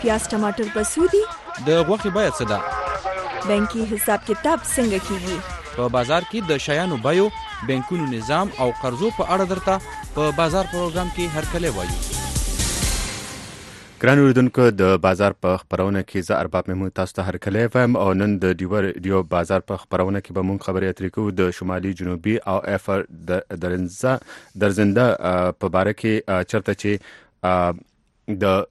پیاز ټماټر په څو دي؟ د غوښې بیه څه ده؟ بانکي حساب کتاب څنګه کیږي؟ په بازار کې د شیانو بیو، بانکونو نظام او قرضو په اړه درته په بازار پروګرام کې هرکلی وایو. ګران اوریدونکو، د بازار په خپرونه کې زه ارباب محمود تاسو ته هرکلی وایم او نن د ډیو بازار په خپرونه کې به مونږ خبرې اترې کوو د شمالي جنوبي او افر درزنده په باره کې چرته چې د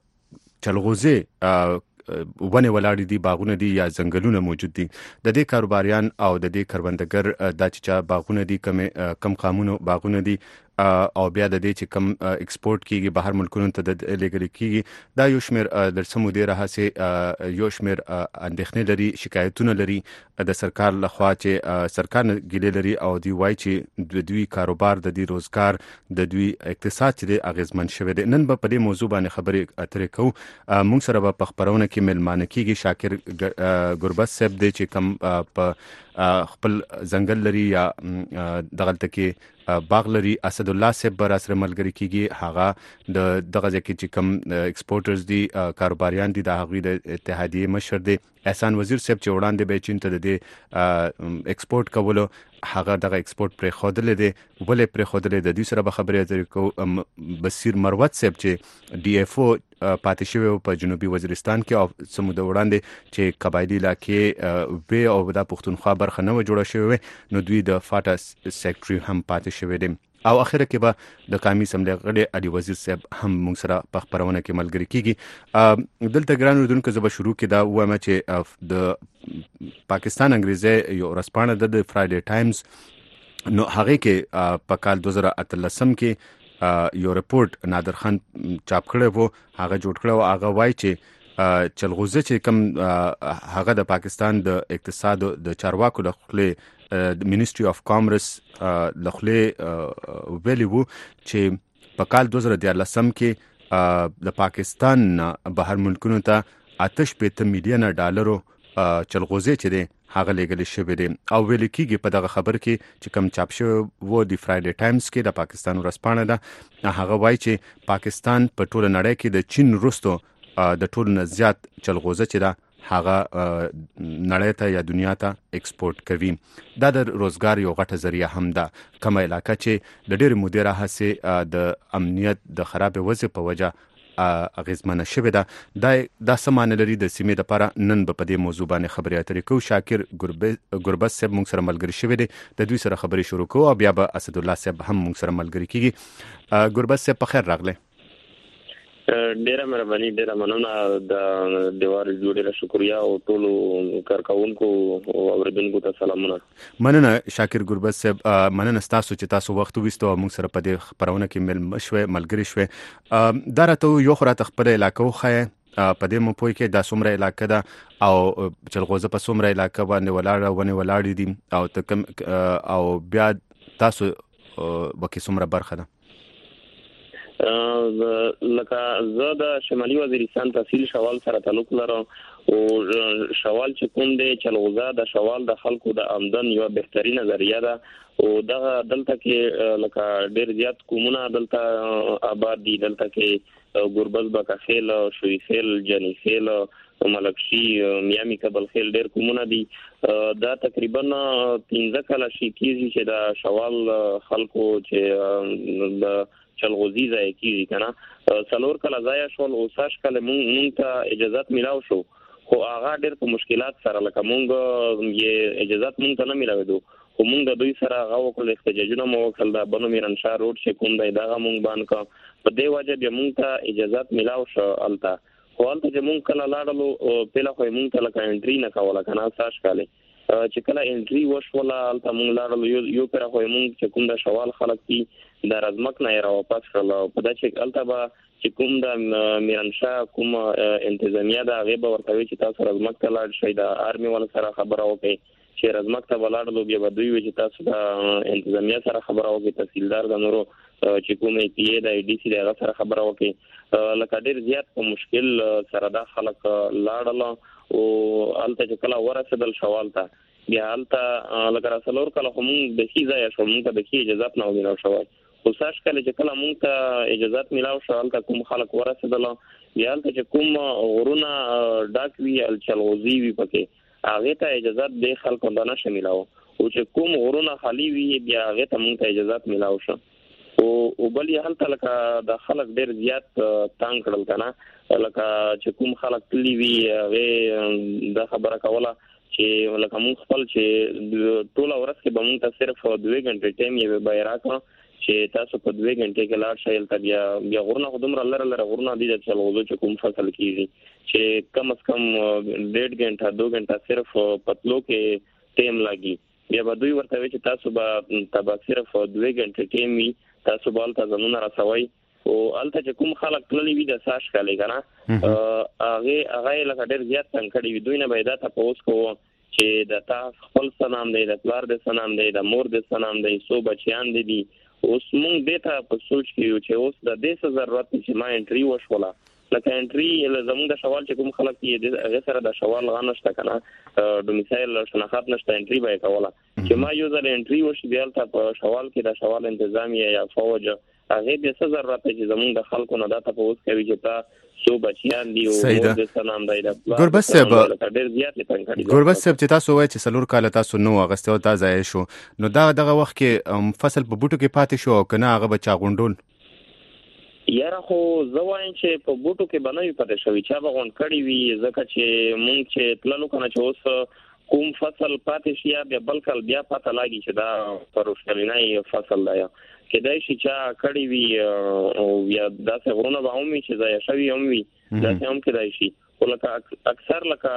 چلغوزې ونه ولاړې دي، باغونه دي یا ځنګلونه موجود دي. د دې کاروباریان او د دې کروندګر دا چې باغونه دي کم قامونو باغونه دي او بیا د دې چې کم ایکسپورټ کیږي بهر ملکونو ته د لېږل کیږي، دا یو شمېر د څه مودې راهیسې یو شمېر اندېښنې لري، شکایتونه لري د سرکار لخوا چې سرکار نه ګیلې لري او دوی وایي چې د دوی کاروبار، د دوی روزګار، د دوی اقتصاد چې دی اغېزمن شوی دی. نن به په دې موضوع باندې خبرې اترې کوو. موږ سره به په خپرونه کې مېلمانه کیږي شاکر ګربز صاحب دی چې کم په خپل ځنګل لري یا دغلته کې باغ لري. اسد الله صاحب به راسره ملګری کیږي، هغه د دغه ځای کې چې کم ایکسپورټرز دي، کاروباریان دي، د هغوی د اتحادیې مشر دی. احسان وزیر صاحب چې وړاندې به چین ته د دې ایکسپورټ کولو، هغه دغه ایکسپورټ پرېښودلی دی. ولې پرېښودلی د دوی سره به خبرې اترې کوو. بصیر مروت صاحب چې ډي ایف او پاتې شوی و په جنوبي وزیرستان کې او څه موده وړاندې چې قبایلي علاقې وې او دا پښتونخوا برخه نه وه جوړه شوې وې، نو دوی د فاټا سیکټري هم پاتې شوی دی. او اخره کې به د قومي اسمبلۍ غړی علي وزیر صاحب هم موږ سره په خپرونه کې ملګری کیږي. دلته ګران اوریدونکو، زه به شروع کې دا ووایم چې د پاکستان انګریزي یو ورځپاڼه ده د فرایډے ټایمز، نو هغې کې په کال 2018 کې یو رپورټ نادر خان چاپ کړی وو، هغه جوړ کړی وو. هغه وایي چې چلغوزه چې کوم هغه د پاکستان د اقتصاد د چارواکو له خولې د منیسټري اف کامرس له خولې ویلي وو چې په کال 2013 کې د پاکستان بهر ملکونو ته 8.5 میلیونه ډالرو چلغوزې چې دی هغه لېږل شوی دی. او ویل کېږي په دغه خبر کې چې کوم چاپ شوی و د فرایډے ټایمز کې، د پاکستان ورځپاڼه ده، هغه وایي چې پاکستان په ټوله نړۍ کې د چین وروستو د ټولو نه زیات چلغوزه چې ده هغه نړۍ ته یا دنیا ته ایکسپورټ کوي. دا د روزګار یو غټه ذریعہ هم ده. کومه علاقه چې د ډېرې مودې راهیسې د امنیت د خرابې وضع په وجه اغېزمنه شوې ده، دا څه معنی لري د سیمې لپاره؟ نن به په دې موضوع باندې خبرې اترې کوو. شاکر ګربز صاحب موږ سره ملګری شوی دی، د دوی سره خبرې شروع کوو او بیا به اسد الله صاحب هم موږ سره ملګری کیږي. ګربز صاحب په خیر راغلی. ډیره مهرباني، ډیره مننه. د دیوار جوړه شکریا او ټولو کارکونکو او اوریدونکو ته سلامونه. مننه شاکر ګربز صاحب، مننه تاسو چې تاسو وخت وستو او موږ سره په دې خبرونه کې ملګری شوي. دا راته یو خراته خپل علاقه وخایه، په دې مو پوي کې دا څومره علاقه ده او چلغوزه په څومره علاقه باندې ولاړې دي او بیا تاسو وکي څومره برخه ده؟ لکه زه د شمالي وزیرستان تحصیل شوال سره تعلق لرم او شوال چې کوم دی چلغوزه د شوال د خلکو د آمدن یو بهترینه ذریعہ ده او دغه دلته کې لکه ډېر زیات قومونه دلته آباد دي. دلته کې ګربز، بکخیل، شویخیل، جنیخیل، ملکشي، میامي کبل خیل ډېر قومونه دي. دا تقریبا 15 کاله شي کېږي چې د شوال خلکو چې د چلغوزي ځای کېږي کنه، څلور کاله ځای شول او 6 کاله مونږ ته اجازت میلاو شو، خو هغه ډېر په مشکلات سره لکه مونږ یې اجازت مونږ ته نه میلاوېدو، خو مونږ د دوی سره هغه وکړل، احتجاجونه مو وکړل، د بنو میرنشاه روډ چې کوم دی دغه مونږ باندې کا په دې وجه بیا مونږ ته اجازت میلاو شو. الته خو هلته چې مونږ کله لاړلو پیله خو مونږ ته لکه انټري نه کوله کنه، 6 کاله چې کله انټري وشوله هلته مونږ لاړلو یو پیره خو مونږ چې کوم د شوال خلک دي د رزمک نه را واپس کړل. په دا چې الته به چې کوم د میرنشاه کوم انتظامیه د هغه به ورته چې تاسو رزمک ته لاړ شئ، د آرمي ول سره خبره وکړي چې رزمک ته ولاړلو، بیا به دوی چې تاسو د انتظامیه سره خبره وکړي، تحصیلدار د نورو چې کوم پی ای د ډي سي د سره خبره وکړي. لکه ډېر زیات په مشکل سره دا خلک لاړل او الته چې کله ورسېدل شوال ته بیا الته لکه رسلور کله هم د کی ځای شو مونږ ته د کی اجازه نه وینم شوی، وساش کله چې کله مونږ ته اجازه ملاو شو هلته کوم خلک ورسېدل یا هلته چې کوم غرونه ډاک وي چلغوزي وي پکې هغه ته اجازه د خلکو نه نشه ملاو او چې کوم غرونه خالی وي بیا هغه ته مونږ ته اجازه ملاو شو او بل یې هلته لکه د خلک ډېر زیات تنګ کړل کنه لکه چې کوم خلک تللی وي هغه د خبره کوله چې لکه مونږ خپل چې ټوله ورځ کې به مونږ ته صرف 2 غنټې ټایم یې به راکړه چې تاسو په 2 غنټې کې لاړ شئ تل بیا غرونه خودم لره غرونه دي چې لغوزو چې کوم فصل کیږي چې کم از کم 1.5 غنټه 2 غنټه صرف پتلو کې ټایم لګي بیا به دوی ورته چې تاسو به تبا صرف 2 غنټې ټایم وي تاسو بال ته زمونه رسوي او الته چې کوم خلک تللی وي د ساش کالي کنه هغه لکه ډېر زیات څنګه کړي وي دوی نه به دا تاسو کو چې د تاسو خپل سلام دی د پلار د سلام دی د مور د سلام دی سو بچیان دي اوس مونږ د ته په سوچ کې چې اوس د دې ضرورت چې ما انټری وشوله لکه انټری زموږ د شوال چې کوم خلک یې هغه سره د شوال غانشته کنه ډومیسایل شناخت نشته انټری به کوله چې ما یو ځل انټری وشي بیا ته په شوال کې د شوال انتظامیه یا فوج هغه د څه ضرورت چې زموږ د خلکو نه دا تاسو کوي چې تا سو بچیان دی او د سلام دی د ګوربت صاحب ډېر زیات څنګه ګوربت صاحب چې تاسو وایي چې سلور کال تاسو نو اغسته او تازه شو نو دغه وخت کې فصل په بوټو کې پاتې شو او کنه هغه بچا غونډول یاره خو زواین چې په بوټو کې بنوي پاتې شوی چا به غون کړی وي ځکه چې مونږ چې تللو کنه چې اوس کوم فصل پاتې شي بیا بلکل بیا پته لاګي چې دا پروشتلینای فصل دی کدای شي چې کړی وي او یا داسې غرونه به هم چې ځای شوی هم وي داسې هم کدای شي ولکه اکثر لکه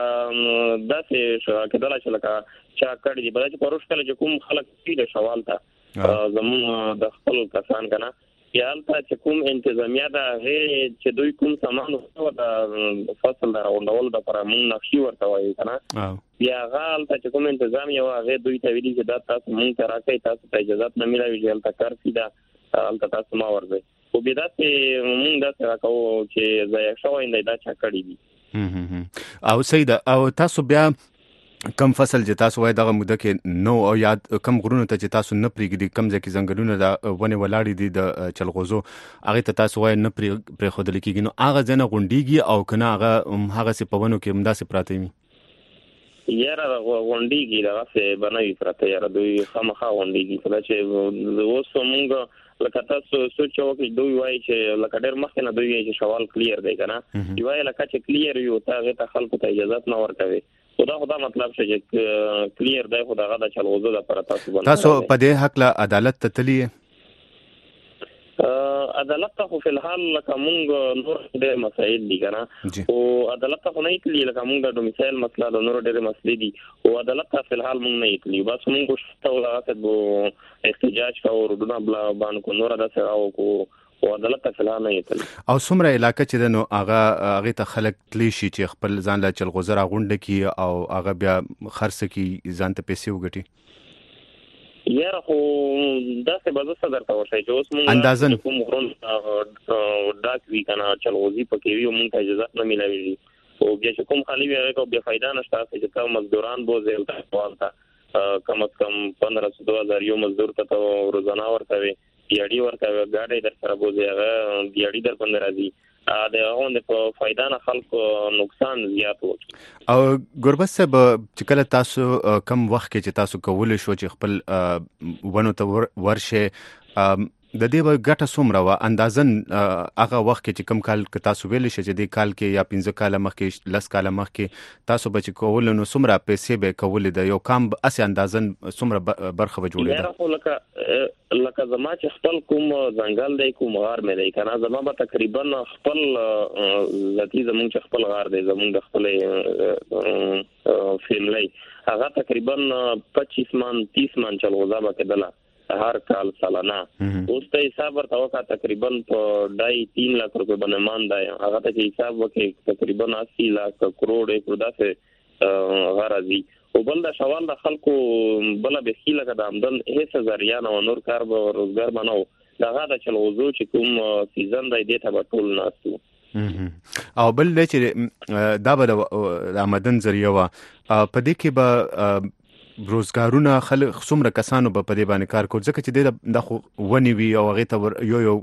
داسې کدل چې لکه چا کړی دی بلکې پروشتل چې کوم خلک دې شوال ته زمون د خپل کسان کنه یالته چې کوم انتظامیه ده چې دوی کوم سامان او د فصل راوړل د پر مون نقشي ورته وایي کنه بیا غال ته چې کوم انتظامیه هغه دوی ته ویلي چې دا تاسو مونږ ته راکې تاسو ته اجازه نه ملوي چې هلته کار سیده هلته تاسو ما ورځي او بیا داسې مونږ داسې راکو چې ځای شوی نه دا چا کړی دي او سید او تاسو بیا کم فصل چې تاسو وای دغه موده کې نو او یاد کم غرونه ته چې تاسو نه پریږدي کم ځکه څنګهونه دا ونه ولاړې دي د چلغوزو هغه ته تاسو وای نه پری خودل کېږي نو هغه ځنه غونډيږي او کنه هغه سي په ونو کې مداسه پراته وي یاره غونډيږي دا څه بنوي پراته یاره دوی خامخا غونډيږي کله چې اوس موږ لکه تاسو سوچو کې دوی وای چې لکه ډېر مخکې نه دوی چې شوال کلیر دی کنه دی وای لکه چې کلیر یو ته خلکو ته اجازه نه ورکوي خدا مطلب چې کلیر دی خدا غدا چلغوزو د پر تاسو په دې حق له عدالت ته تلی عدالت ته خو فلحال لکه مونږ نور ډېر مسائل دي کنه او عدالت ته نه کلی لکه مونږ د ډومیسایل مسله د نور ډېر مسلې دي او عدالت ته فلحال مونږ نه کلی بس مونږ شته ولاته احتجاج او ردونه بلا باندې نور د سره او عدالت ته فلحال نه کلی او څومره علاقې چې نو هغه ته خلک تلی شي چې خپل ځان له چلغوزر غونډه کی او هغه بیا خرڅ کی ځان ته پیسې وګټي یاره خو داسې به زه صدر ته ورشئ چې اوس مونږ کوم غرون ډاک وي کنه چلغوزي پکې وي مونږ ته اجازه نه ملوي او بیا چې کوم خالی وي هغه بیا فائدہ نشته چې کوم مزدوران بوزي ته کم از کم 1500 یو مزدور ته روزانه ورته وي دیاړي ورته غاډي در سره بوزي هغه دیاړي در باندې راځي دا هغه په فائدہ نه خلکو نقصان زیات وکړي او ګوربت صاحب چې کله تاسو کم وخت کې چې تاسو کول شو چې خپل ونه ته ورشه د دې به ګټه څومره و اندازن هغه وخت کې چې کم کال کې تاسو ویل شئ چې د کال کې یا 15 کال مخکې 10 کال مخکې تاسو به چې کول نو څومره پیسې به کول د یو کم اسی اندازن څومره برخه و جوړېده لکه زما چې خپل کوم ځنګل دی کوم غار مې دی کنه زما به تقریبا خپل ذاتی زمون چې خپل غار دی زمون د خپل فیملی هغه تقریبا 25 من 30 من چلغوزا به کېدله هر کال سالانه اوس ته حساب ورته وکړه تقریبا په 2.5-3 لک روپے باندې مان دی هغه ته حساب وکړي تقریبا 80 لک کروڑ داسې غرضی او بل د شوال د خلکو بل به خیله د آمدن هیڅ ذریعہ نه نور کار به روزګار بناو دغه د چلغوزو چې کوم سیزن دی د ته ټول ناسو او بل چې دا به د آمدن ذریعہ وا په دې کې به روزګارونه خلک څومره کسانو په دې باندې کار کول ځکه چې د خو ونی وی او هغه ته یو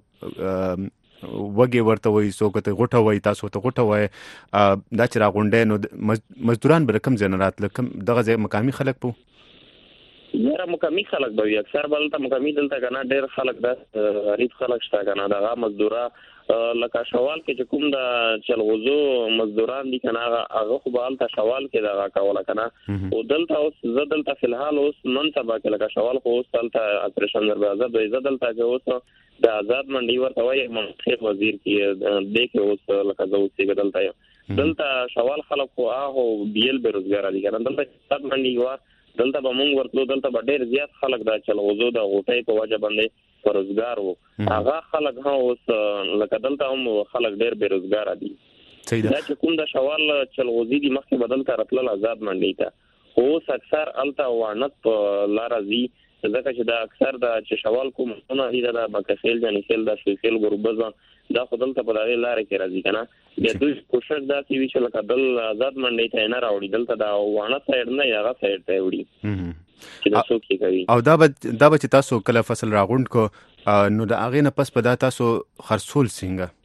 وګي ورته وي څوک ته غټه وي تاسو ته غټه وي دا چې راغونډې نو مزدوران به کم زنرات لکم دغه ځای مقامی خلک پو یاره مقامی خلک به اکثر بلته مقامی دلته کنه ډېر خلک د غریب خلک شته کنه دغه مزدورا لکه شوال کې چې کوم د چلغوزو مزدوران دي کنه هغه خو به الته شوال کې دغه کوله کنه او دلته اوس زه دلته فی الحال اوس نن سبا کې لکه شوال خو اوس دلته اپریشن دروازه به زه دلته کې اوس د آزاد منډي ورته وایي منصف وزیر کې د کې اوس لکه زه اوسې دلته شوال خلک خو هغه بیل بیروزګار دي کنه دلته آزاد منډي وا دلته به مونږ ورتلو دلته به ډېر زیات خلک د چلغوزو د غوټۍ په وجه باندې روزګار وو هغه خلک هم اوس لکه دلته هم خلک ډېر بیروزګار دي دا چې کوم د شوال چلغوزي دي مخکې بدل کړ خپل آزاد منډي ته اوس اکثر الته وانت په لارزي ځکه چې دا اکثر د چې شوال کوم نه هی دا مکسل جنې سیل د سوشل ګروپز دا خپل ته په دغه لارې کې راځي کنه د دوی کوشش دا چې ویل لکه دل آزاد منډي ته نه راوړي دلته دا وانه سایډ نه هغه سایډ ته وړي چې تاسو کې کوي او دا به تاسو کله فصل راغوند کو نو د اغه نه پس په دا تاسو خرصول څنګه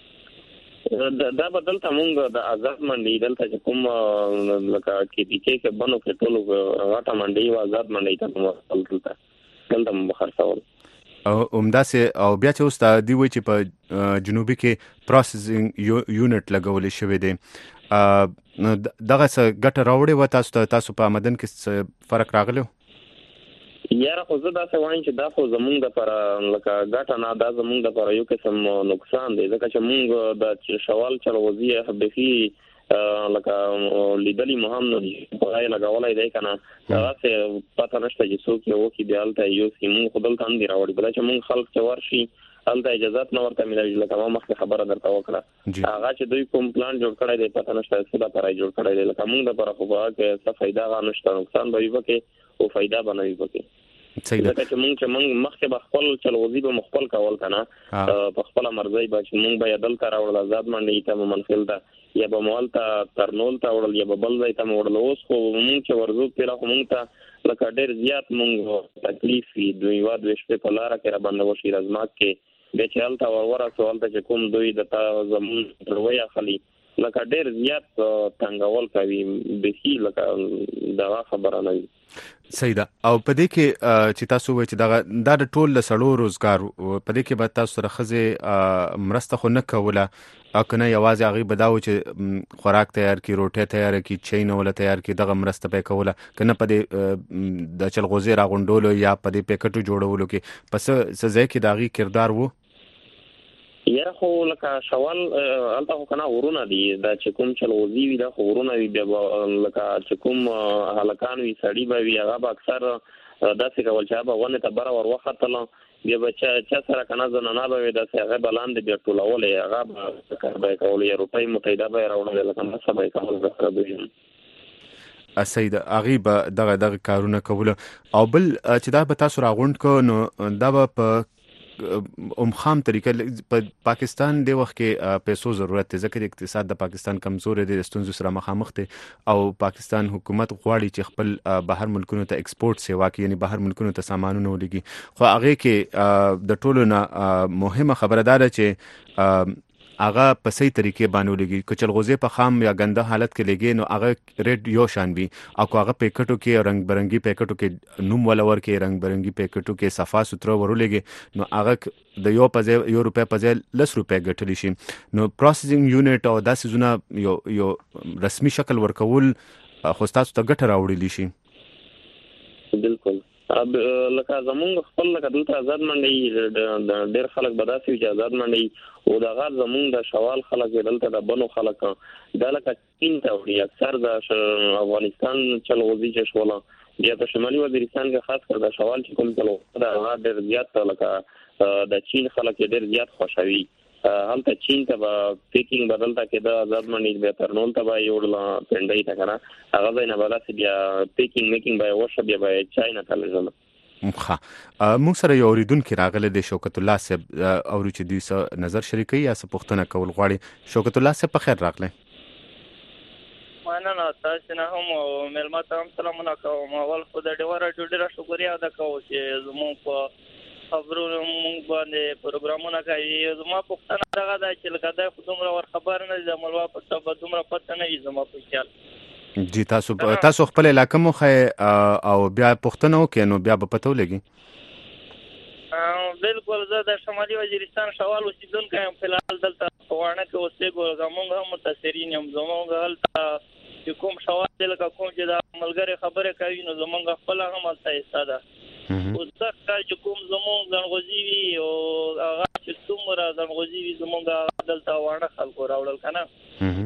دا بدلته مونږ د آزاد منډي دلته چې کوم لکه کې بنو کې ټولو غاټه منډي او آزاد منډي ته دلته مخرصول او همداسې او بیا چې اوس دی وی چې په جنوبي کې پروسسینګ یونټ لګول شوی دی دغه څه ګټه راوړې و تاسو په آمدن کې فرق راغلی یاره خو زه داسې وایم چې دا خو زمونږ دپاره لکه ګټه نه دا زمونږ دپاره یو قسم نقصان دی ځکه چې مونږ د شوال چلغوزي بیخي لکه لیدلی مهم نه دي پای لګولای دی کنه دا څه پته نشته چې څوک یو کې بیالته یو سیمون خپل تان دی راوړي بل چې مونږ خلک چور شي الته اجازه نه ورته ملي لکه ما مخکې خبره درته وکړه هغه چې دوی کوم پلان جوړ کړی دی پته نشته څه دا پرای جوړ کړی دی لکه مونږ د پر خو کې څه فائدہ غنښت نقصان به وي پکې او فائدہ بنوي پکې صحیح ده چې مونږ مخکې به خپل چلوزي به مخبل کول کنه په خپل مرزي به چې مونږ به عدل کار اورل آزاد منډي ته منفل ده یا به مالته ترنول ته اورل یا به بل ځای ته اورل اوس خو مونږ چې ورزو پیرا مونږ ته لکه ډېر زیات مونږ تکلیف دوی واد وشته په لار کې را باندې وشي رزمات کې به چالتا ورور سوال ته کوم دوی د زمون رویا خلی لکه ډېر زیات څنګهول کوي به هی لکه دا خبره نه صحیح ده او په دې کې چې تاسو وایي چې دا د ټول سړو روزګار په دې کې به تاسو سره خزه مرسته خو نه کوله او کنه یوازې هغه بداو چې خوراک تیار کی روټه تیار کی چین ول تیار کی دغه مرسته به کوله کنه په دې د چلغوزي راغونډولو یا په دې پیکټو جوړولو کې پس سزا کې داغي کردار وو یاره خو لکه شوال الته خو کنه ورونه دي دا چې کوم چلغوزي وي دا خو ورونه وي لکه چې کوم هلکان وي سړي به وي هغه به اکثر داسې کول چې هغه ونه ته بره وروختله بیا به چا سره کنه زنانه به وي داسې هغه به لاندې بیا ټولولې هغه به کار به یې کول یا روپۍ متحده به یې راوړل لکه څه به یې کول به سره دوی سید اغي به دغه کارونه کول او بل چې دا به تاسو راغونډ کو نو دا به په خام طریقې په پاکستان د وخت کې پیسو ضرورت دی ځکه د اقتصاد د پاکستان کمزور دی د ستونزو سره مخامخ دی او پاکستان حکومت غواړي چې خپل بهر ملکونو ته ایکسپورټ سیوا کوي یعنی بهر ملکونو ته سامانونه ولېږي خو هغه کې د ټولو نه مهمه خبره ده چې هغه په صحیح طریقې باندې ولګي کچلغوزي په خام یا ګنده حالت کې لګي نو هغه ریډ یو شان وي او هغه پیکټو کې رنگ برنګي پیکټو کې نوم ولور کې رنگ برنګي پیکټو کې صفا سترو ورولېږي نو هغه د یو روپے په ځای 10 روپے ګټلی شي نو پروسسینګ یونټ او داسې زونه یو رسمي شکل ورکول خو تاسو ته ګټه راوړلی شي بالکل اب لکه زمونږ خپل لکه دلته آزاد منډي ډېر خلک بداسي چې آزاد منډي او دا غار زمونږ د شوال خلک دلته د بنو خلک دا لکه چین ته وړي اکثر د افغانستان چلغوزي چې شولا بیا په شمالي وزیرستان کې خاص کر د شوال چې کوم چلغوزي دا ډېر زیات لکه د چین خلک ډېر زیات خوشوي هلته چین ته به پیکینګ بدلته کې د آزاد منډي به ترنول ته به یوړل پندای ته کنه هغه ځای نه بداسي بیا پیکینګ میکینګ به وشه بیا به چاینا ته لږه موږ سره یو اوریدونکو راغله د شوکت الله صاحب او چې دوی سره نظر شریکي یا څه پوښتنه کول غواړي شوکت الله صاحب په خیر راغله مننه تاسو نه هم مېلمه ته هم سلامونه کوم. اول خو د ډیوه راډیو ډېره شکریا ادا کوم چې زموږ په خبرونو موږ باندې پروګرامونه کوي. زما پوښتنه دغه ده چې لکه دا خو دومره ور خبر نه دي، ملوا په څه دومره پته نه وي زما په خیال. جی تاسو خپل علاقه مو او بیا پوښتنه وکړئ نو بیا به پته ولګي. بالکل زه د شمالي وزیرستان شوال اوسیدونکی یم. فلحال دلته په واڼه کې اوسېږو. موږ هم متاثرین یم. زموږ هلته چې کوم شوال دی لکه کوم چې د ملګري خبرې کوي نو زموږ خپله هم هلته ایسته ده. اوس سخت کال چې کوم زموږ ځنغوزي وي او هغه چې څومره ځنغوزي وي زموږ هغه دلته واڼه خلکو راوړل که نه.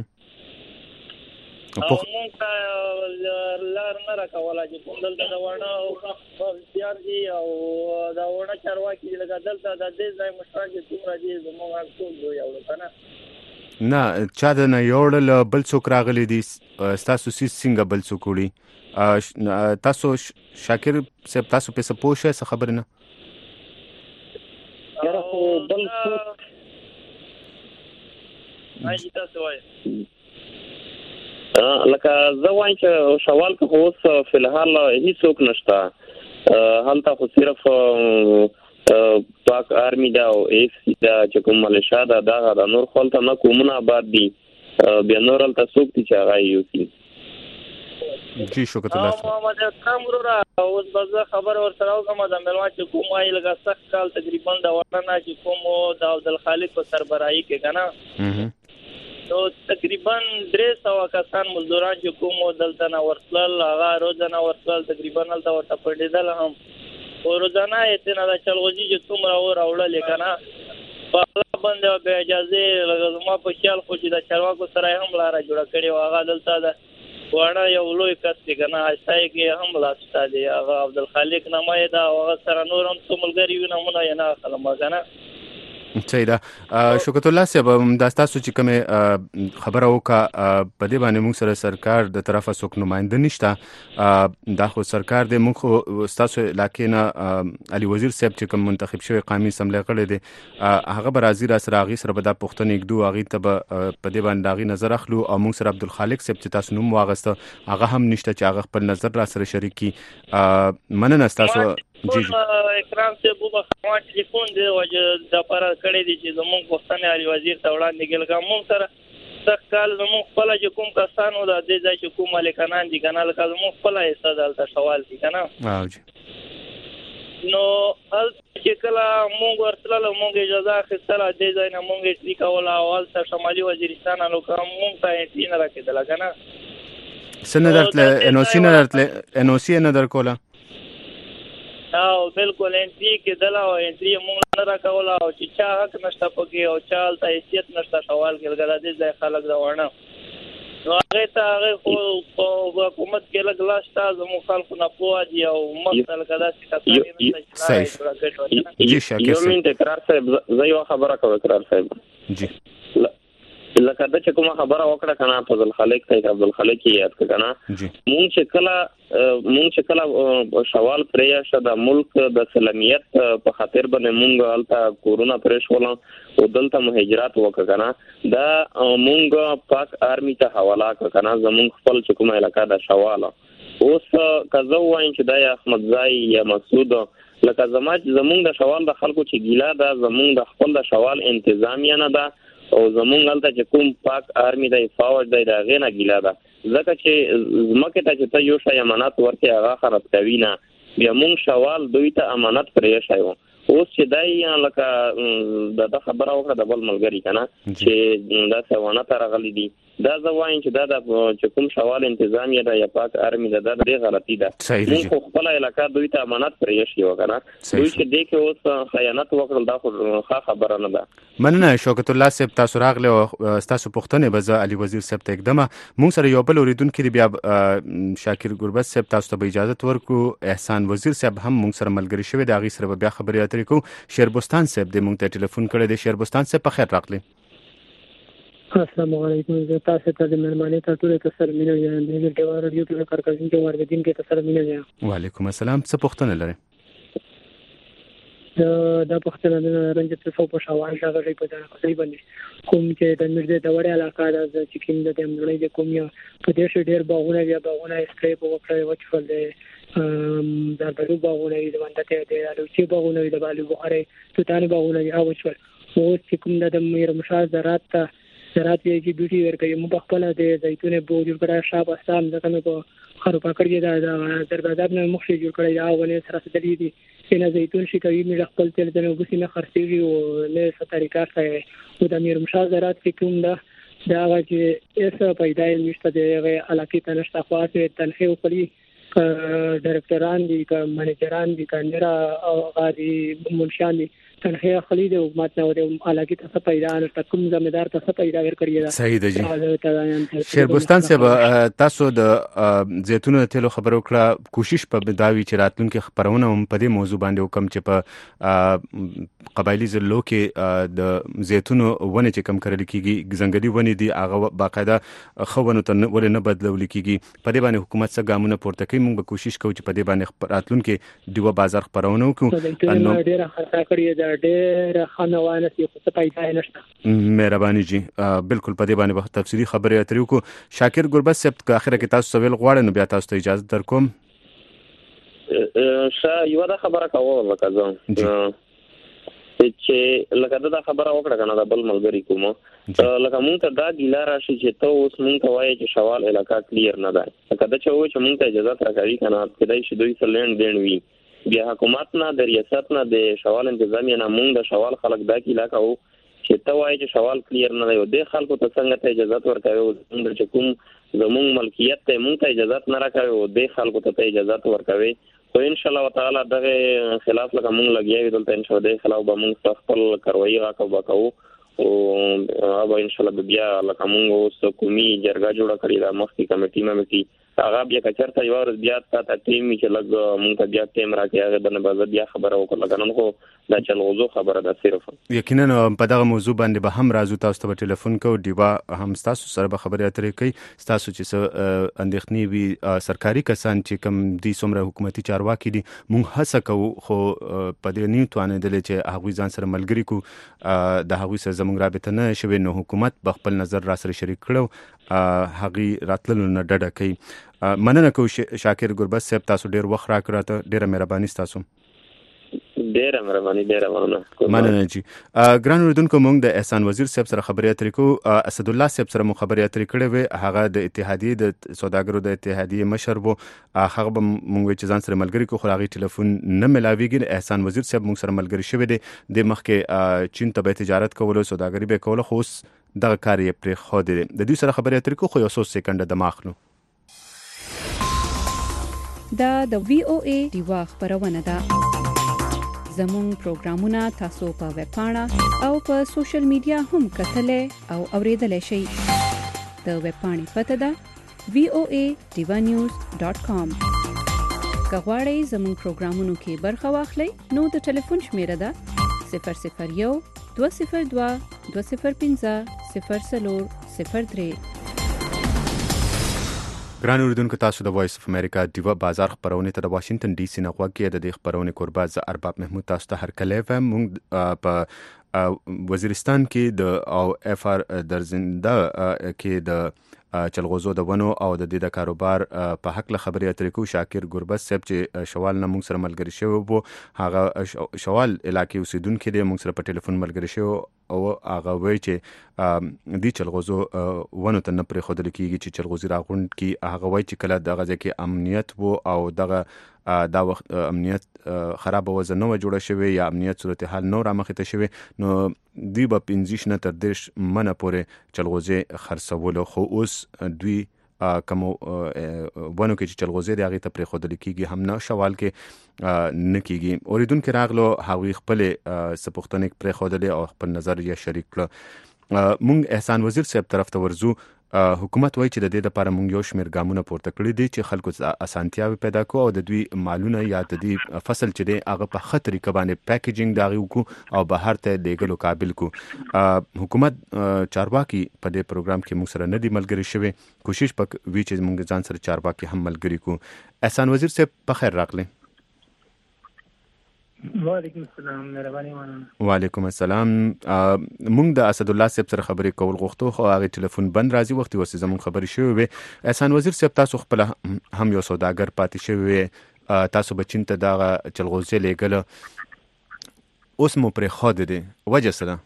او مونږ ته لار نه راکوله چې کوم دلته د واڼه بغتیار دي او د واڼه چارواکي دي لکه دلته د دې ځای مشران چې څومره دي زموږ هر څوک دوی یوړل که نه. نه چا د نه یوړل بل څوک راغلی دي ستاسو سیس څنګه بل څوک وړي؟ تاسو شاکر صاحب تاسو په څه پوه شئ څه خبرې نه؟ بل څوک تاسو وایئ لکه زه وایم چې شوال کې اوس فلحال هیڅوک نشته. هلته خو صرف پاک آرمی دا او ایف سی دا چې کوم ملیشا دا دغه د نور خلته نه کومونه آباد دي. بیا نور هلته څوک دي چې هغه یوسي. جی شکر الله محمد اکرم وروره اوس به زه خبر ورسره وکړم د مېلمه چې کوم وایي لکه سخت کال تقریبا د واڼه نه چې کوم د عبدالخالق په سربراهي کې که نه نو تقریبا 300 کسان مزدوران چې کوم دلته نه ورتلل هغه روزانه ورتلل تقریبا هلته ورته پټېدل هم او روزانه یې تېنه د چلغوزي چې څومره وراوړلې که نه په هغه باندې بې اجازې لکه زما په خیال خو چې د چارواکو سره یې هم لاره جوړه کړې وه. هغه دلته د واڼه یو لوی کس دی که نه آیسته کې هم لاسته دی هغه عبدالخالق نامه یې ده او هغه سره نور هم څو ملګري وي نومونه یې نه اخلم که نه. صحیح ده. شکر الله صاحب دا تاسو چې کومه خبره وکړه په دې باندې موږ سره سرکار د طرفه څوک نماینده نشته. دا خو سرکار دی. موږ خو تاسو علاقې نه علي وزیر صاحب چې کوم منتخب شوی قومي اسمبلی غړی دی هغه به راځي را سره هغې سره به دا پوښتنې ږدو هغې ته به په دې باندې د هغې نظر اخلو او موږ سره عبدالخالق صاحب چې تاسو نوم واغسته هغه هم نشته چې هغه خپل نظر را سره شریک کړي. مننه ستاسو. جی اکرام صاحب وبخښه ټلیفون دی دپاره کړی دی چې زموږ پوښتنې علي وزیر ته وړاندې کړي لکه موږ سره سخت کال زموږ خپله چې کوم کسان وو د دې ځای چې کوم مالکانان دي که نه لکه زموږ خپله حصه ده هلته شوال دي که نه نو هلته چې کله موږ ورتلل موږ اجازه اخیستله دې ځای نه موږ انټري کوله او هلته شمالي وزیرستان هلکه موږ ته انټري نه راکېدله که نه. څه نه درتله NOC نه درکوله؟ او بالکل انټري کېدله او انټري موږ نه راکوله او چې چا حق نشته پکې او چا هلته حیثیت نشته شوال کې لکه د دې ځای خلک د واڼه نو هغې ته هغې خو په حکومت کې لږ لاس شته زموږ خلکو نه پوه دي او مخته لکه داسې کسان یې نشته چې یو منټ اقرار صاحب زه یوه خبره کوم اقرار صاحب. جی لکه دا چې کومه خبره وکړه که نه فضلخالق ته عبدالخالق یې یاد کړه که نه مونږ چې کله شوال پرې شه د ملک د سلمیت په خاطر باندې مونږ هلته کورونه پرې شول او دلته مهاجرت وکړه که نه دا مونږ پاک آرمي ته حواله کړه که نه زمونږ خپل چې کومه علاقه ده شواله. اوس که زه ووایم چې دا یا احمدزای یا مسعود لکه زمونږ د شوال د خلکو چې ګیله ده زمونږ د خپل د شوال انتظامیه نه ده او زمونږ هلته چې کوم پاک آرمي دی فوج دی د هغې نه ګیله ده ځکه چې ځمکې ته چې ته یو شی امانت ورکړې هغه خراب کوي نه بیا مونږ شوال دوی ته امانت پرې شی و. اوس چې دی لکه د خبره وکړه د بل ملګري که نه چې داسې افغانه ته راغلي دي دا زه وایم چې دا د چې کوم شوال انتظامیه ده یا پاک آرمي ده دا ډېرې غلطي ده. مونږ خو خپله علاقه دوی ته امانت پرې شي و که نه دوی چې دې کې اوس خیانت وکړل دا خو ښه خبره نه ده. مننه شوکت الله صاحب تاسو راغلی او ستاسو پوښتنې به زه علي وزیر صاحب ته ږدمه. موږ سره یو بل اورېدونکي دی بیا شاکر ګربت صاحب تاسو ته به اجازت ورکړو. احسان وزیر صاحب هم موږ سره ملګري شوی دی هغې سره به بیا خبرې اترې کوو. شیربستان صاحب دی موږ ته ټلیفون کړی دی. شیربستان صاحب په خیر راغلی. السلام علیکم. زه تاسو ته د مهربانۍ ته ټولو ته سره مینه وایم. د ډیوه راډیو کې کار کوونکي واردین کې ته سره مینه وایم. وعلیکم السلام. څه پوښتنه لرئ؟ د پښتنه د رنجت څو په شاوان شاګرې په ځای باندې کوم چې د مرزه د وړه علاقه د چکین د امنړې د کوم یا په دې شي ډېر باغونه یا باغونه سکرې په وکړې وچفل د دربلو باغونه د باندې د الوچي باغونه د بالو بخاره توتان باغونه او وچفل او چې کوم د میر مشاز زراعت یې چې ډیوټي ورکوي مو په خپل د زیتون بو جوړ کړه شاب استام ځکه نو په خرو پکړی دا درباداب نه مخ جوړ کړی دا ونه سره ستړي دي چې زیتون شي کوي مې خپل تل د وګسي نه خرڅيږي او له ستاریکا کوي او د میر مشاورات کې کوم دا چې ایسه پیدا نشته د علاقې ته نشته خاصه تنخیه وکړي ډایرکټران دي که منیجران دي که او غادي منشان دي تنخیه خلی د حکومت نه د علاقې ته پیدا نشته کوم ځمېدار ته پیدا ورکړي دا صحیح ده جی شیربستان صاحب تاسو د زیتون تیلو خبرو کړه کوشش په داوی چې راتلونکو خبرونه هم په دې موضوع باندې وکم چې په قبایلی ضلعو کې د زیتون ونه چې کم کړل کیږي ځنګلي ونه دي هغه باقاعده خونه ته ولې نه بدلول کیږي په دې باندې حکومت څخه ګامونه پورته کوي موږ به کوشش کوو چې په دې باندې راتلونکو دیو بازار خبرونه وکړو نو ډیره خطا کړی دا ډېر خنوانه چې څه پیدا نشته مهرباني جی بالکل په دې باندې به تفصیلی خبرې اترې وکړو شاکر ګربت صاحب که اخره کې تاسو سوال غواړئ نو بیا تاسو ته اجازه درکوم یو دا خبره کوم وکړم چې لکه دا خبره وکړه کنه دا بل ملګری کوم لکه مونږ ته دا ګیلا راشي چې ته اوس مونږ ته وایي چې شوال علاقہ کلیر نه ده لکه دا چې وایي چې مونږ ته اجازه راکړي کنه کدی شي دوی سلند دین وی بیا حکومت نه د ریاست نه د شوال انتظامیه نه مونږ د شوال خلک دا کیلا کوو چې ته وایي چې شوال کلیر نه دی د خلکو ته څنګه ته اجازه ورکوي موږ چې کوم زموږ ملکیت ته مونږ ته اجازه نه راکوي د خلکو ته اجازه ورکوي خو ان شاء الله تعالی دغه خلاف لکه مونږ لګیاوي دلته ان شاء الله د خلاف به مونږ خپل کاروایی راکوو او هغه ان شاء الله بیا لکه مونږ اوس کومي جرګه جوړه کړې ده مخکې کمیټي هغه بیا کچرته یو ورځ بیا تا ټیم چې لګ مونږ ته بیا ټیم راکې هغه د نه بیا خبره وکړه کنه نو دا چلوزو خبره ده صرف یقینا په دغه موضوع باندې به هم راځو تاسو ته ټلیفون کوو دیوا هم تاسو سره به خبرې اترې کوي تاسو چې اندېښنې وي سرکاري کسان چې کم دي څومره حکومتي چارواکي دي مونږ هڅه کوو خو په دې نیو توانېدل چې هغوی ځان سره ملګري کو د هغوی سره زموږ رابطه نه شوي نو حکومت به خپل نظر را سره شریک کړو هغې راتللو نه ډډه کوي مننه کوو شاکر ګربت صاحب تاسو ډېر وخت راکړه ته ډېره مهرباني ستاسو ډېره مهرباني مننه جی ګران اوریدونکو موږ د احسان وزیر صاحب سره خبرې اترې کوو اسد الله صاحب سره مو خبرې اترې کړې وې هغه د اتحادیې د سوداګرو د اتحادیې مشر وو هغه به موږ چې ځان سره ملګري کو خو هغې ټلیفون نه ملاویږي احسان وزیر صاحب موږ سره ملګري شوی دی د مخکې چین ته به تجارت کولو سوداګري به کوله خو اوس دغه کار یې پرېښودی دی د دوی سره خبرې اترې کوو خو یو څو سیکنډه دمه اخلو دا د VOA دیوا خبرونه ده زموږ پروګرامونه تاسو په ویب پاڼه او په سوشل میډیا هم کتلای او اوریدلای شئ د ویب پاڼې پته ده voadivanews.com کغواړئ زموږ پروګرامونو کې برخه واخلئ نو د ټلیفون شمیره ده 001 202 205 0003 ګران اوریدونکو تاسو د وایس اف امریکا دیوا بازار خبرونه ته د واشنگټن ډي سي نه غوږی د دې خبرونه قربا ز ارباب محمود تاسو ته هرکلی وم موږ په وزیرستان کې د او اف ار درزنده کې د چلغوزو د ونو او د دې د کاروبار په حق له خبرې اترې کو شاکر ګربت صاحب چې شوال نه موږ سره ملګری شوی وو هغه شوال علاقې اوسیدونکو دی موږ سره په ټلیفون ملګری شوی او هغه وایي چې دی چلغوزو ونو ته نه پرېښودل کېږي چې چلغوزي راغونډ کړي هغه وایي چې کله دغه ځای کې امنیت وو او دغه دا وخت امنیت خراب وزه نو جوړه شوی یا امنیت صورتحال نو رامخې ته شوی نو دوی به 15 نه تر 10 منه پورې چلغوزي خرڅولو خو اوس دوی کوم ونه کې چې چلغوزي د هغې ته پرېښودل کېږي هم نه شوال کې نه کېږي اوریدونکو راغلو هغوی خپلې څه پوښتنې پرېښودلې او خپل نظر یې شریک کړه مونږ احسان وزیر صاحب طرف ته ورځو حکومت وایي چې د دې لپاره مونږ یو شمېر ګامونه پورته کړي دي چې خلکو ته اسانتیاوې پیدا کړو او د دوی مالونه یا د دې فصل چې دی هغه په ښه طریقه باندې پیکیجینګ د هغې وکړو او بهر ته لیږلو قابل کړو حکومت چارواکي په دې پروګرام کې مونږ سره نه دي ملګري شوي کوشش وي چې مونږ ځان سره چارواکي هم ملګري کړو احسان وزیر صاحب په خیر راغلی وعلیکم السلام، مهرباني مننه. وعلیکم السلام. مونږ د اسد الله صاحب سره خبرې کول غوښتو خو هغه ټلیفون بند راځي، وخت ورسې زموږ خبرې شوې وي. احسان وزیر صاحب تاسو خپل هم یو سوداګر پاتې شوی، تاسو بچین ته دا چلغوزي لګل اوس مو پر خود دي وجه سره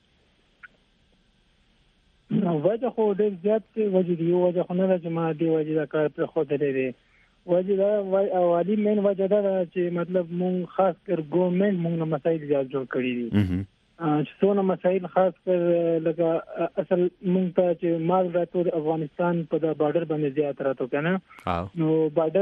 وجه خو ډېر زیات وجه دی، وجه خو نه ده چې ما دی وجه دا کار پر خود لري. وجه دا اولی مین وجه دا چې مطلب مونږ خاص کر ګورنمنت مونږ مسایل زیات جوړ کړی دي، چې څونه مسایل خاص کر لکه اصل مونږ ته چې مال راته افغانستان په د بارډر باندې زیات راته کنه، نو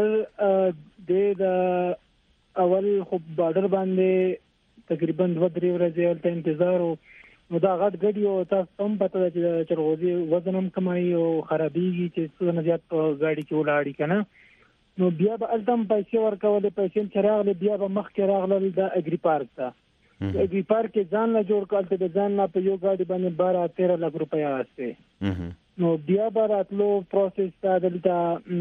بارډر د اول خو بارډر باندې تقریبا 2-3 ورځې ولته انتظار نو دا غټ ګډي او تاسو هم پته چې چرغوزي وزن هم کمای او خرابېږي چې څونه زیات په ګاډي کې ولاړی کنه، نو بیا به التم پیسې ورکولې، پیسې چراغله بیا به مخ کې راغله د اګری پارک ته. اګری پارک کې ځان لا جوړ کړل ته ځان لا په یو ګاډي باندې 12-13 لک روپیا واسطه، نو بیا به راتلو پروسس تا دلته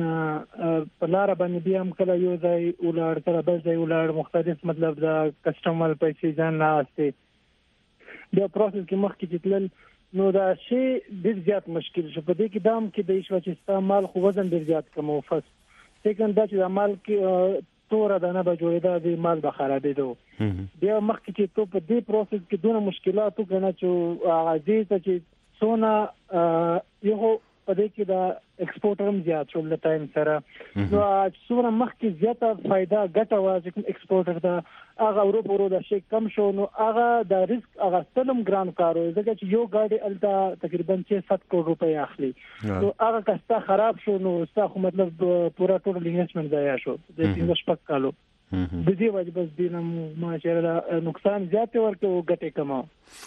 په لار باندې بیا هم کله یو ځای ولړ کله بل ځای ولړ مختلف مطلب د کسٹمر پیسې ځان لا واسطه بیا پروسس کې مخ کې تلل، نو دا شی ډیر زیات مشکل شو. په دې کې دام کې د ایشوا چې استعمال خو وزن ډیر زیات کمو فس سیکنډ دا چې د مال کې تور دانه به جوړېدا د مال به خرابېدو، بیا مخکې چې تو په دې پروسس کې دونه مشکلات وکړنه چې عزیز چې سونا یو په دې کې دا ایکسپورټر هم زیات شو له ټایم سره، نو څومره مخکې زیاته فائدہ ګټه وازه کوم ایکسپورټر دا هغه ورو دا شي کم شو، نو هغه د ریسک هغه سلم ګران کارو ځکه چې یو گاډي الته تقریبا 6-7 کروڑ روپے اخلي، نو هغه کستا خراب شو، نو ستا خو مطلب پورا ټول انویسټمنٹ ضایع شو د 15 کالو. د دې وجه بس دینم ماشاءالله نقصان زیات ورته او ګټه کما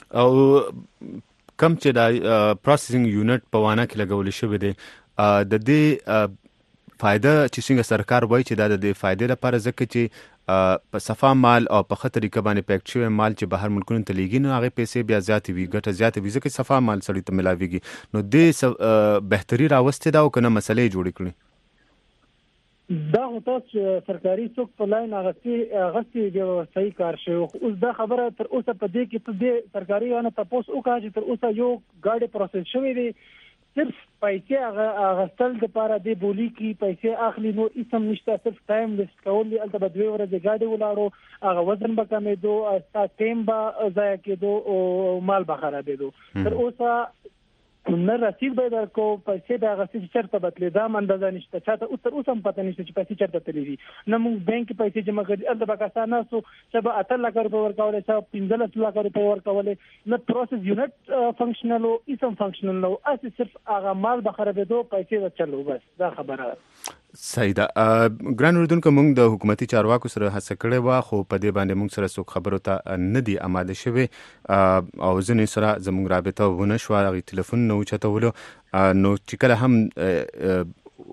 او کم چې دا پروسیسینګ یونټ په وانه کې لګول شوی دی د دې فائدہ چې څنګه سرکار وایي چې دا د فائدې لپاره ځکه چې په صفا مال او په خطرې کبانې پیک شوی مال چې بهر ملکونو ته لیږي نو هغه پیسې بیا زیات وي ګټه زیات وي ځکه صفا مال سړی ته ملاويږي، نو دې بهتري راوستي دا او کنه مسلې جوړې کړې دا هو تاسو سرکاري څوک په لاین غسي دی صحیح کار شو. اوس دا خبره تر اوسه په دې کې ته د سرکاري نه تاسو وکړه چې تر اوسه یو گاډي پروسس شوی دی، صرف پیسې غسل د لپاره دی بولی کې پیسې اخلي، نو اسم نشته، صرف ټایم ویسټ کول دي. البته 2 ورځې گاډي ولاړو هغه وزن به کمېدو، استا ټیم به ضایع کېدو او مال به خرابېدو. تر اوسه نه رسید به درکو پیسې به غسل چرته بدلې دا اندازه نشته، چاته اوس تر اوسه هم پته نشته چې پیسې چرته تللی دي، نه موږ بانک پیسې جمع کړي البته پاکستان سو چې به 8 لک روپے ورکول چې 15 لک روپے ورکول، نه پروسس یونټ فنکشنل او اسم فنکشنل نو اسی صرف هغه مال به خرابېدو پیسې چلو بس دا خبره صحیح ده. ګران اوریدونکو موږ د حکومتي چارواکو سره هڅه کړې و خو په دې باندې موږ سره څوک خبرو ته نه دي آماده شوي او ځینې سره زموږ رابطه ونه شوه، هغې ټلیفون نه اوچتولو، نو چې کله هم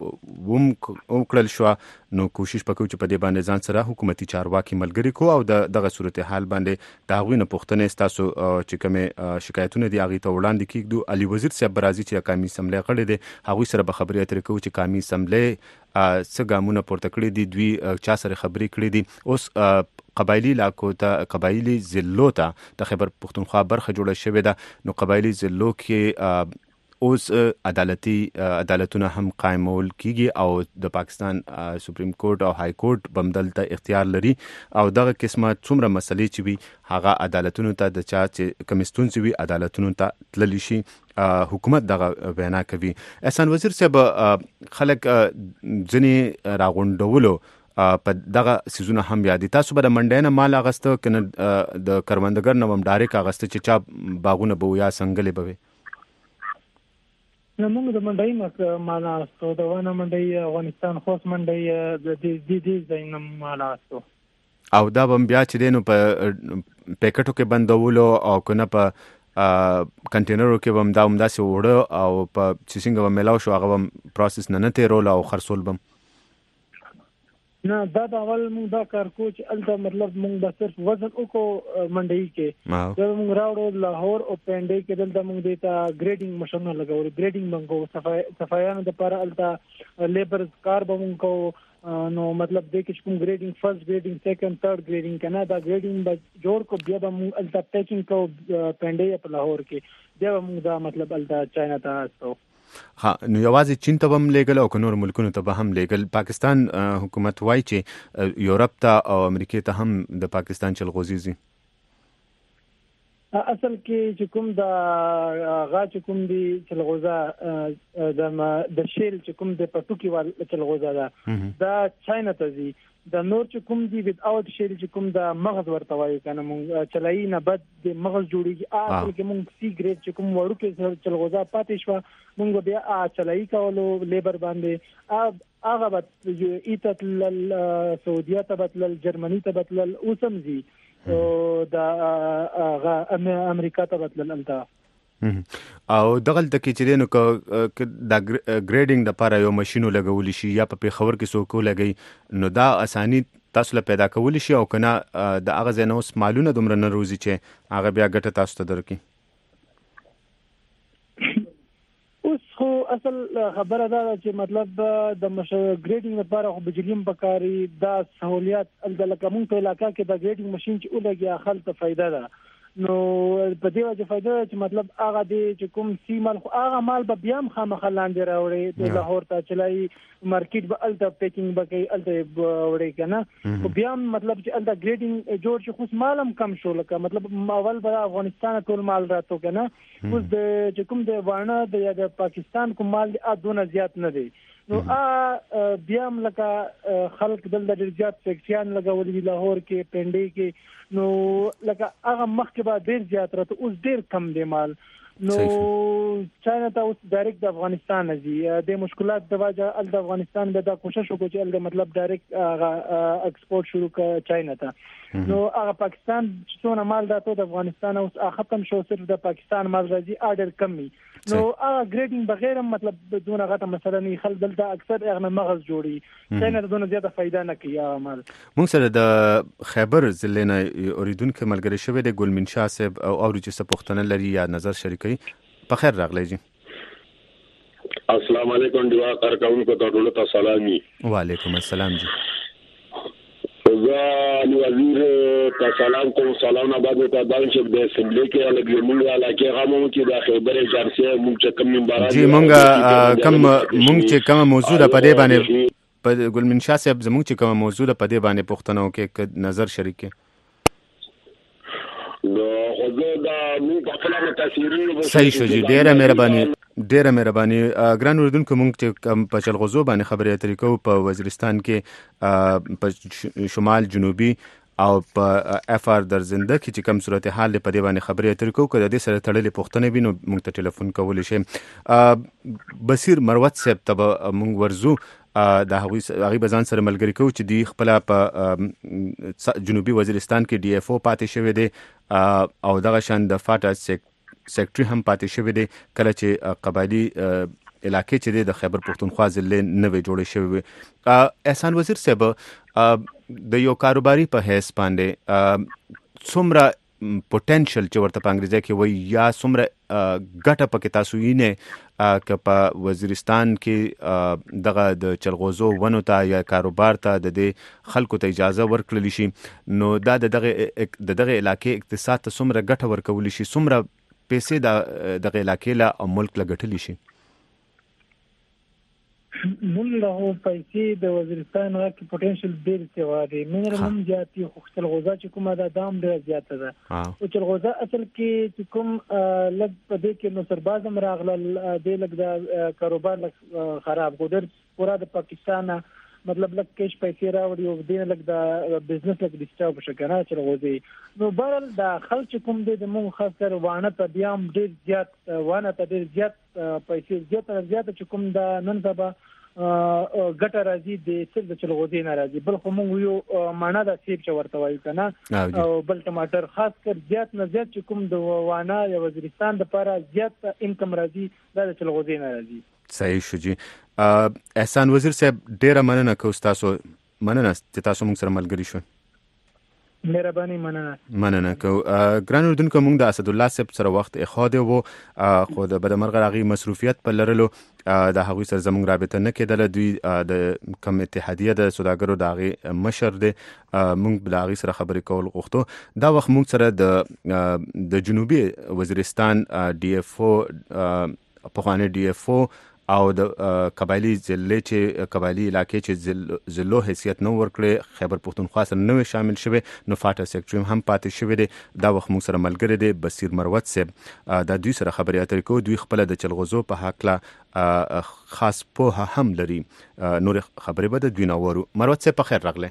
وکړل شو نو کوشش وکړو چې په دې باندې ځان سره حکومتي چارواکي ملګري کو او دغه صورتحال باندې د هغوی نه پوښتنې تاسو چې کومې شکایتونه دي هغې ته وړاندې کیږدو. علي وزیر صاحب راځي چې قومي اسمبلی غړی دی، هغوی سره به خبرې اترې کوو چې قومي اسمبلی څه ګامونه پورته کړي دي، دوی چا سره خبرې کړي دي. اوس قبایلی علاقو ته قبایلی ضلعو ته د خیبر پښتونخوا برخه جوړه شوې ده، نو قبایلی ضلعو کې اوس عدالتونه هم قائمول کیږي او د پاکستان سپریم کورټ او های کورټ بمدل ته اختیار لري او دغه قسمه څومره مسلې چې وي هغه عدالتونو ته د چا چې کمیستون چې وي عدالتونو ته تللی شي، حکومت دغه وینا کوي. احسان وزیر صاحب خلک ځنې راغونډولو په دغه سیزونه هم یادي، تاسو به د منډۍ نه مال اغسته کنه د کروندګر نه هم ډایرک اغسته چې چا باغونه به یا څنګه به وي؟ نو موږ د منډۍ مال اغستو، د ونه منډۍ افغانستان خوست منډۍ د دې ځای نه مال اغستو او دا به بیا چې دی نو په پیکټو کې بندولو او کنه په کنټینرو کې به هم دا همداسې وړه او په چې څنګه به میلاو شو هغه به پروسس نه تېرول او خرڅول به نه دا د اول موږ دا کار کو چې الته مطلب موږ به صرف وزن وکړو منډۍ کې، دا موږ راوړو لاهور او پنډۍ کې دلته موږ دیتا ګریډینګ ماشینونه لګول، ګریډینګ موږ صفایانو د لپاره الته لیبر کار به موږ کو نو مطلب د کې کوم ګریډینګ فرست ګریډینګ سیکنډ ثرد ګریډینګ کنه دا ګریډینګ به جوړ کو بیا به موږ الټا پیکینګ کو پنډې په لاهور کې بیا به موږ دا مطلب الټا چاینا ته استو. ها نو یوازې چین ته هم لیګل او نور ملکونو ته به هم لیګل. پاکستان حکومت وایي چې یورپ ته او امریکا ته هم د پاکستان چلغوزي اصل کې چې کوم دا غا چې کوم دی چلغوزا د شیل چې کوم د پټوکی وال چلغوزا دا چاینا ته زی د نور چې کوم دی وذ اوټ شیل چې کوم دا مغز ورته وایي کنه مونږ چلای نه بد د مغز جوړیږي اصل کې مونږ سی ګریډ چې کوم وړو کې چلغوزا پاتې شو مونږ بیا چلای کولو لیبر باندې هغه به ایتل سعودیه ته بتل جرمنی ته بتل اوسم زی او دا امریکا ته بدلل التا او دغل د کې چې دینو ک دا ګریډینګ د لپاره یو ماشينو لګول شي یا په خبر کې څوک لګي نو دا اساني تاسو له پیدا کول شي او کنه د اغه زنه اوس مالونه دومره نه روزي چې هغه بیا ګټه تاسو ته درکې. اوس خو اصل خبره دا چې مطلب د ګریډینګ لپاره خو بجلیم بکاري دا سہولیات د لکمون په علاقہ کې د ګریډینګ ماشين چې ولګي خلک فائدہ ده نو په دې وجه فائدہ چې مطلب هغه دی چې کوم سیمال خو هغه مال به بیا خامخ لاندې راوړي د لاهور ته چلای مارکیټ به الټا پیکینګ به کوي الټا وړي کنه خو بیا مطلب چې الټا ګریډینګ جوړ شي خو مالم کم شو لکه مطلب اول به افغانستان ټول مال راته کنه اوس د چې کوم د وانه د پاکستان کوم مال دونه زیات نه دی نو بیا لکه خلک دلته ډیر زیات فیکسیان لګولې دي لاهور کې پنډې کې نو لکه هغه مخکې به ډیر زیات راته اوس ډیر کم دی مال نو چاینا ته اوس ډایرکټ د افغانستان ازي د مشکلات د وجه د افغانستان به دا کوشش وکړي چې د مطلب ډایرکټ ایکسپورت شروع کړي چاینا ته نو هغه پاکستان څونه مال راته د افغانستان اوس ختم شو صرف د پاکستان مال راځي اډر کمی نو هغه ګریډینګ بغیر مطلب دونه غټه مثلا نه خل دلته اکثر هغه مغز جوړي چاینا دونه زیاته فائدہ نه کوي عمل. موږ سره د خیبر ضلع نه اوریدونکو ملګری شوی د ګلمن شاه صاحب او اورچې سپوښتنه لري یا نظر شریکي په خیر راغلی جی. السلام علیکم دیوا کارکونکو ته ټول ته سلامي. وعلیکم السلام جی. زه وزیر ته سلام کوم سلام آباد ته دانش د اسمبلی کې لګي مونږه علاقه غمو چې د خیبر جارسه مونږ کم منبرات جی مونږ چې کوم موضوع په دې باندې په ګلمن شاه صاحب زموږ چې کوم موضوع په دې باندې پوښتنه وکړي نظر شریکي نو خو دا مونږ په خپل متاثرین صحیح شو جی. ډیره مهرباني ګران اوردونکو مونږ چې په چلغوزو باندې خبرې اترې کوو په وزیرستان کې په شمال جنوبي او په اف ار درزنده کې چې کوم صورتحال په دې باندې خبرې اترې کوو کله دې سره تړلې پوښتنه وینو مونږ ته ټلیفون کولی شي. بصیر مروت صاحب ته مونږ ورزو د هغه بزان سره ملګری کوو چې دی خپل په جنوبي وزیرستان کې ډي اف او پاتې شوی دی او دغه شان د فاټا سیکټري هم پاتې شوی دی کله چې قبایلی علاقې چې د خیبر پښتونخوا ضلع نوې جوړې شوی. احسان وزیر صاحب د یو کاروباري په حیث باندې څومره پوتنشل چې ورته په انګریزي کې وایي یا څومره ګټه پکې تاسو یې نه که په وزیرستان کې دغه د چلغوزو ونو ته یا کاروبار ته د دې خلکو ته اجازه ورکړل شي نو دا دغه علاقې اقتصاد ته څومره ګټه ورکول شي څومره پیسې دغه علاقې له ملک له ګټلی شي. مونږ له پیسې د وزیرستان راکې پوتنشل ډېر څه دی مینرالم زیاتې خو چلغوزا چې کومه دا دام ډېر زیاته ده او چلغوزا اصل کې چې کوم لږ په دې کې نو سربازم راغلل دې لږ د کاروبار خراب کو ډېر پورا د پاکستان مطلب لږ کېش پیسې راوړي او دې لږ د بزنس لږ ډیسټرب شو کنه چلغوزي نو بهرل د خلک کوم دې د مونږ خاص کر وانه ته بیا ډېر زیات وانه ته ډېر زیات پیسې زیات چې کوم د نن سبا ګټه راځي د صرف د چلغوزي نه راځي بل خو موږ یو معنا د سیب چې ورته وایو کنه او بل ټماټر خاص کر زیات نه زیات چې کوم د وانه یا وزیرستان د لپاره زیات انکم راځي دا د چلغوزي نه راځي. صحیح شو جی. احسان وزیر صاحب ډیره مننه کوم تاسو چې تاسو موږ سره ملګری شو. مهرباني مننه کو ګران اردوونکو موږ د اسد الله صاحب سره وخت اخاده وو خو د بدمرغه غي مصروفیت په لرلو د هغوی سره زموږ رابطه نه کېدله. دوی د کم اتحادیه د سوداګرو د هغې مشر دی، موږ د هغې سره خبرې کول غوښتو. دا وخت موږ سره د جنوبي وزیرستان ډي اف او پخوانی ډي اف او او د قبایلی ضلع چې قبایلی علاقې چې ضلعو حیثیت نه ورکړي خیبر پختونخوا سره نوې شامل شوی نو فاټا سیکټریم هم پاتې شوی دی. دا وخت موږ سره ملګری دی بصیر مروت صاحب، دا دوی سره خبرې اترې کوو. دوی خپل د چلغوزو په هکله خاص پوهه هم لري. نور خبرې به د دوی نه وورو. مروت صاحب په خیر راغلی.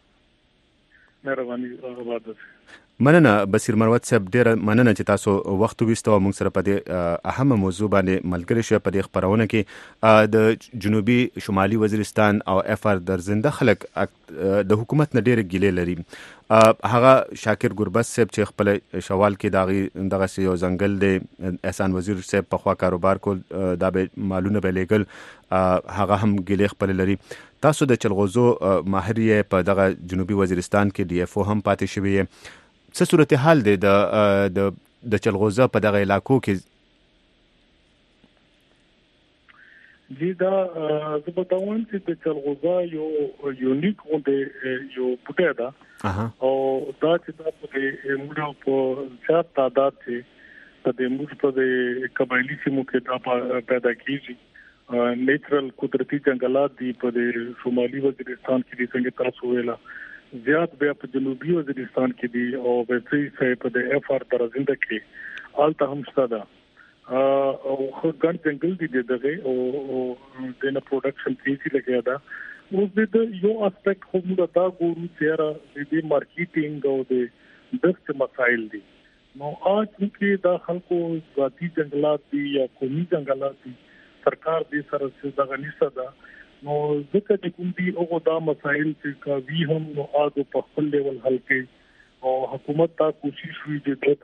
مهرباني. مننه بصیر مروت صاحب، ډیره مننه چې تاسو وخت ویستو موږ سره په دې اهمه موضوع باندې ملګری شو. په دې خبرونه کې د جنوبي شمالي وزیرستان او اف ار درزنده خلک د حکومت نه ډیره ګیلې لري. هغه شاکر ګربز صاحب چې خپل شوال کې دغه یو ځنګل دی، احسان وزیر صاحب په خوا کاروبار کول، دا به مالونه به لیږل، هغه هم ګیلې خپل لري. تاسو د چلغوزو ماهر یې په دغه جنوبي وزیرستان کې ډي اف او هم پاتې شوی یې. څه صورتحال دی د چلغوزه په دغه علاقو کې؟ جی دا زه بتاوم چې د چلغوزه یو یونیک غونډه یو بوټه ده او دا چې دا په موږ په زیات تعداد کې د موږ په قبایلی سیمو کې دا پیدا کیږي. نیچرل قدرتي جنگلات دی په شمالي وزیرستان کې څنګه تاسو ویلا زیات بیا په جنوبي وزیرستان کې دي او ویسي صاحب په اف ار درزنده کې آلته هم شته ده او خو ګڼ جنگل دي دغه او دنه پروډکشن کیسي لګیا ده. اوس د یو اسپیکټ خو موږ دا ګورو چې د مارکیټینګ او د دست مسائل دي. نو اج کې دا خلکو ذاتی جنگلات دي یا قومي جنگلات دي، سرکار دې سره څه دغه نشته ده. نو ځکه چې کوم دي او دا مسائل چې کوي هم نو اګه په خپل لیول حل کړي او حکومت تا کوشش وی چې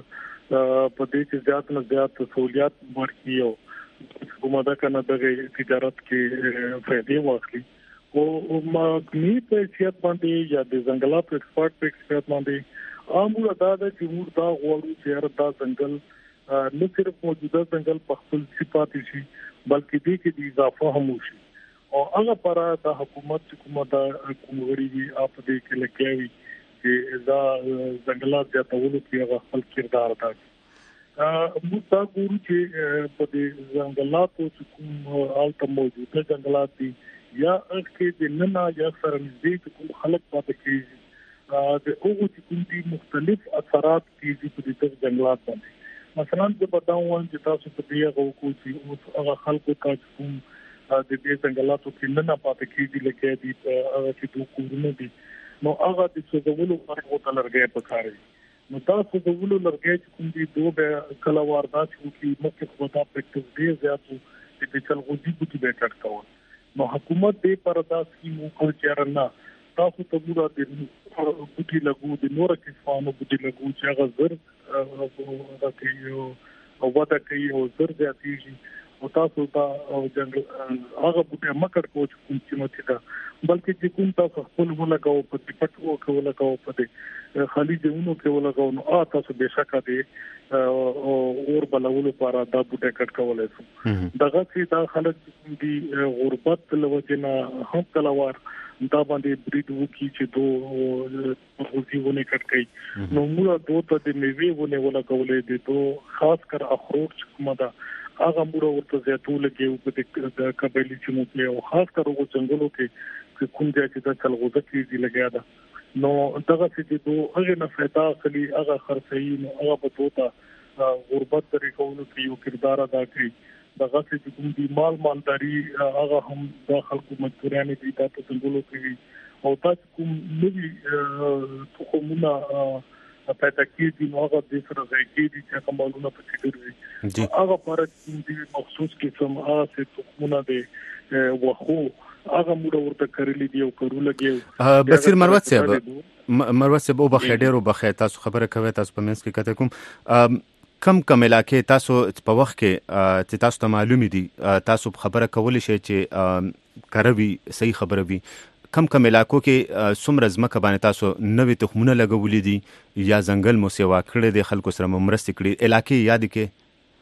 په دې کې زیات نه زیات سہولیات ورکړي او کومه کنه د تجارت کې فائدې واخلي. او مګنی په سیاست باندې یا د ځنګلات په ایکسپورت په سیاست باندې عامه دا د جمهور دا غوړو چې دا ځنګل نه صرف موجوده ځنګل په خپل صفات شي بلکې دې کې د اضافه هم وشي او هغه پر د حکومت کومه دا کوموري دی اپ دې کې لګیاوي چې دا ځنګلات د تولید کې هغه خپل کردار ادا کوي. موږ دا ګورو چې په دې ځنګلاتو چې کوم حالت موجوده ځنګلات دي یا کې د ننا یا سره نږدې کوم خلک پاتې کیږي د اوغو چې کوم دي مختلف اثرات کیږي په دې ځنګلات باندې. مثلا زه بتاوم چې تاسو په دې هغه کو چې هغه خلکو ته کوم د دې ځنګلاتو کې نه پاتې کیږي لکه دي چې دوه کورونه دي نو هغه د سوزولو لپاره وته لرګي پکاري. نو تاسو د ولو لرګي چې کوم دي دوه به کله واردات کوي مکه خدا پریکټیس دی زیاتو چې چلغوزي بوټي به کټ کوي. نو حکومت دې پر داسې مو کول چرنا تاسو ته موږ د بوټي لګو د نور کسانو بوټي لګو چې هغه زر راکې او ودا کوي او زر زیاتېږي او تاسو ته او جنگل هغه بوټي مکر کو چې کوم قیمتي ده بلکې چې کوم تاسو خپل ولګاو په پټو کې ولګاو په خالي ځایونو کې ولګاو نو تاسو به شکه دي او اور بلولو لپاره دا بوټي کټ کولای شو. دغه چې دا خلک دي غربت لوجنه هم کلوار دا باندې بریډ وکي چې دوه غوځيونه کټ کوي نو موږ دوه ته د میوه ونه ولګولې دي دوه خاص کر اخروٹ کومه ده هغه موږ ورته زیاتو لګیو په د قبایلی چې مو په او خاص کر وګ څنګهلو کې کوم ځای چې د چلغوزه کې لګیا ده نو دغه چې دوه هغه نه فائدہ خلی هغه خرڅي نو هغه په توته غربت طریقونو کې یو کردار ادا کوي. دغه چې کوم دي مالداري هغه هم د خلکو مجبورانه دي تاسو څنګهلو کې او تاسو کوم نوي کومونه پیدا کیږي نو هغه د سره ځای کې چې کومونه په څیر هغه پر دې مخصوص قسم هغه څه د وخو هغه موږ ورته کړلې دی او کړو لګي. بصیر مروت صاحب او بخیر او بخیر تاسو خبره کوي تاسو په منځ کې کته کوم کم علاقې تاسو په وخت کې چې تاسو ته معلومي دي تاسو خبره کولی شئ چې کاروي صحیح خبره وي کم علاقو کې څومره ځمکه باندې تاسو نوې تخمونه لګولې دي یا ځنګل مو سیوا کړی دی خلکو سره مو مرستې کړي علاقې یاد کې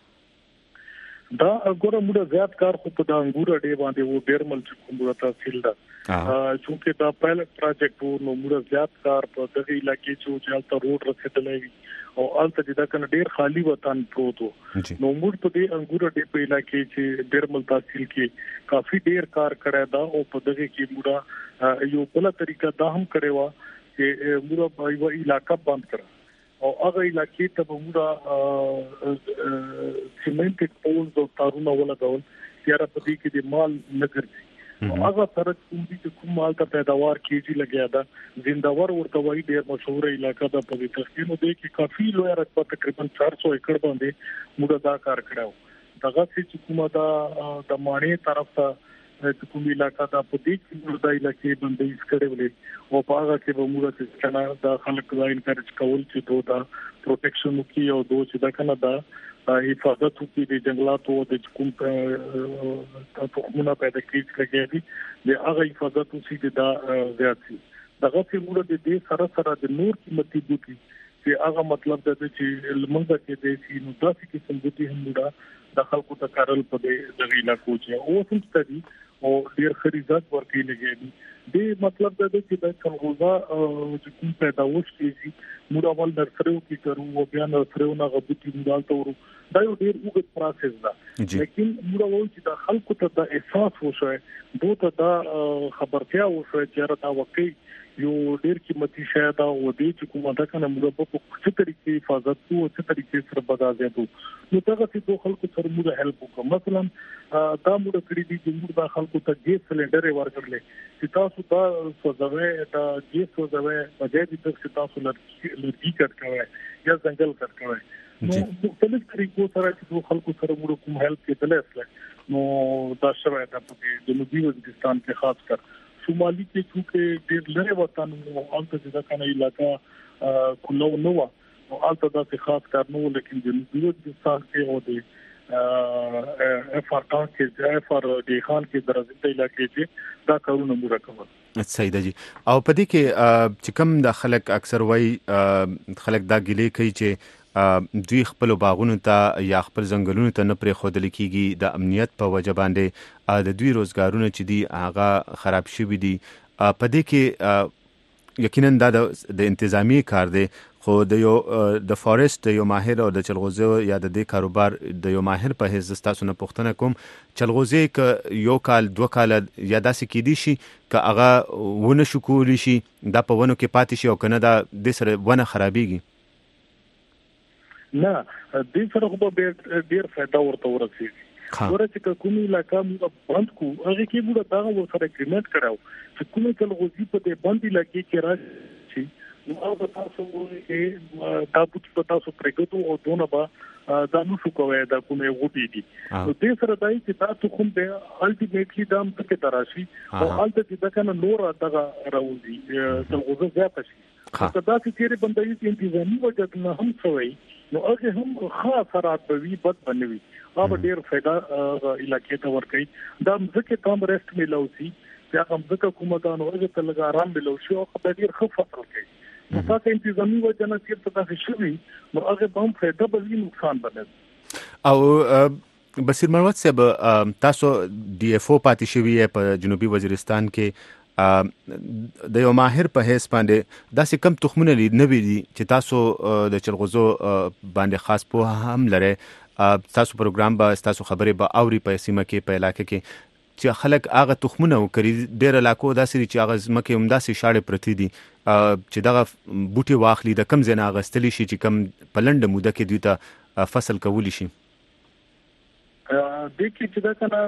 دا ګوره موږ زیات کار خو په د انګور اډې باندې وو ډیرمل چې کومه تحصیل ده چونکه دا پایلټ پروجیکټ وو نو موږ زیات کار په دغه علاقې چې چالت روډ رسیدلې وي او البته دا کنه ډیر خالی وطن پروت وو نو موږ په دې انګور اډې په علاقې چې ډیرمل تحصیل کې کافي ډیر کار کړی دا او په دغه کې موږ یو بل طریقه دا هم کړی و چې موږ په علاقې بند کړ او هغه علاقې ته موږ سیمنټ پولز او تارونه ولګول چې را پدې کې د مال نګرځي هغه سره کوم مال ته پیداوار کیږي لګیا دا زنداور ورته وایي ډېر مشهور علاقہ ده په دې تخکینو کې کې کافي لوی رقبه تقریبا 400 ایکړ باندې موږ دا کار کړو دغه چې کومه دا د ماڼۍ طرف ته کوم علاقہ دا په دې کې موږ د علاقې باندې اسکړې او په هغه کې به موږ چې څنګه د خلک ځای انکریج کول چې دوی دا پروټیکشن کوي او دوی چې دا کنه دا حفاظت کوي د جنگلاتو او د کوم تخمونه پیدا کیږي د هغه حفاظت کوي دا زیات دي دغه چې موږ د دې سره د نور قیمتي بوټي چې هغه مطلب دا چې لمنځه کې د سي نو داسې قسم بوټي هم موږ د خلکو ته کارل په دې علاقو چې او څه ستدي او ډیر خریدات ورکې لګېدي د مطلب دا چې د چلغوزا چې کوم پیداوش کیږي موږ اول نرسریو کې کوو او بیا نرسریو نه غوښتي موږ ته ورو دا یو ډیر اوږد پروسس ده لیکن موږ وایو چې د خلکو ته د احساس وشي دوی ته دا خبرتیا وشي چې راته وکي یو ډیر قیمتي شی دا و دي چې کومه دا کنه موږ په څه طریقې حفاظت کوو څه طریقې سره بدازېدو نو دا چې دوه خلکو سره موږ هیلپ وکړو مثلا دا موږ کړی دي چې موږ د خلکو ته ګیس سلندر ورکړل چې تاسو دا سوځوي دا ګیس سوځوي په دې چې تاسو لرګي کټ کوئ یا ځنګل کټ کوئ نو مختلف طریقو سره چې دوه خلکو سره موږ کوم هیلپ کېدل نو دا شوه دا په جنوبي وزیرستان کې خاص کر شمالي کې چې ډېر لري وطن او البته دا کنه علاقہ کلو نو او البته دا خاص کار نو لیکن جنوبي وزیرستان کې او د افارټان کې افار د خان کې درځي علاقې کې دا کارونه موږ کوو صحیح ده جی او په دې کې چې کوم د خلک اکثر وای خلک دا ګلې کوي چې دوی خپل باغونو ته یا خپل ځنګلونو ته نه پرې خودل کیږي د امنیت په وجه باندې د دوی روزګارونه چې دي هغه خراب شوي دي په دې کې یقینا دا د انتظامی کار دی خو د فارست یو ماهر او د چلغوزو یا د دې کاروبار د یو ماهر په حیث تاسو نه پوښتنه کوم چلغوزي ک یو کال دوه کال یا داسې کېدی شي ک هغه ونه شو کولی شي دا په ونو کې پاتې شي او کنه دا د سره ونه خرابېږي نه دې سره خو به ډیر فائدہ ورته ورسېږي ورته کومي علاقہ موږ بند کو هغه کې موږ دا ورسره اګریمنټ کړو چې کومه چلغوزي په دې باندې علاقې کې راځي نو هغه تاسو کې تاسو په تاسو پرېګو او دونه با دا نو شو کوي دا کومه غوټي دي نو دې سره دای چې تاسو کوم به الټیمیټلی دا هم څه تراشي او الټه دا کنه نور دغه راوځي چلغوزه زیات شي دا چې تیرې بندایي انتظامی وجه نه هم شوی نو هغه هم خاص راتبوي بد بنوي هغه ډیر فائدہ علاقې ته ورکړي دا ځکه کم ریسټ ملوسي یا هم ځکه کومه دا نو هغه ته لږ آرام ملوسي او خبر ډیر ښه فصل کوي نو تاسو انتظامی وجه نه چیرته تاسو شوي نو هغه هم فائدہ به نقصان بنوي او بصیر مروت صاحب تاسو ډي اف او پاتې شوی په جنوبي وزیرستان کې د یو ماهر په حیث باندې داسې کم تخمونه نوي دي چې تاسو د چلغوزو باندې خاص په هم لري تاسو پروګرام به تاسو خبرې به اوري په سیمه کې په علاقې کې چې خلک هغه تخمونه وکړي ډېر علاقو داسې چې هغه ځمکې هم داسې شاړې پرتې دي چې دغه بوټي واخلي د کم ځای نه اخیستلی شي چې کم په لنډه موده کې دوی ته فصل کولی شي دې کې چې دا کنه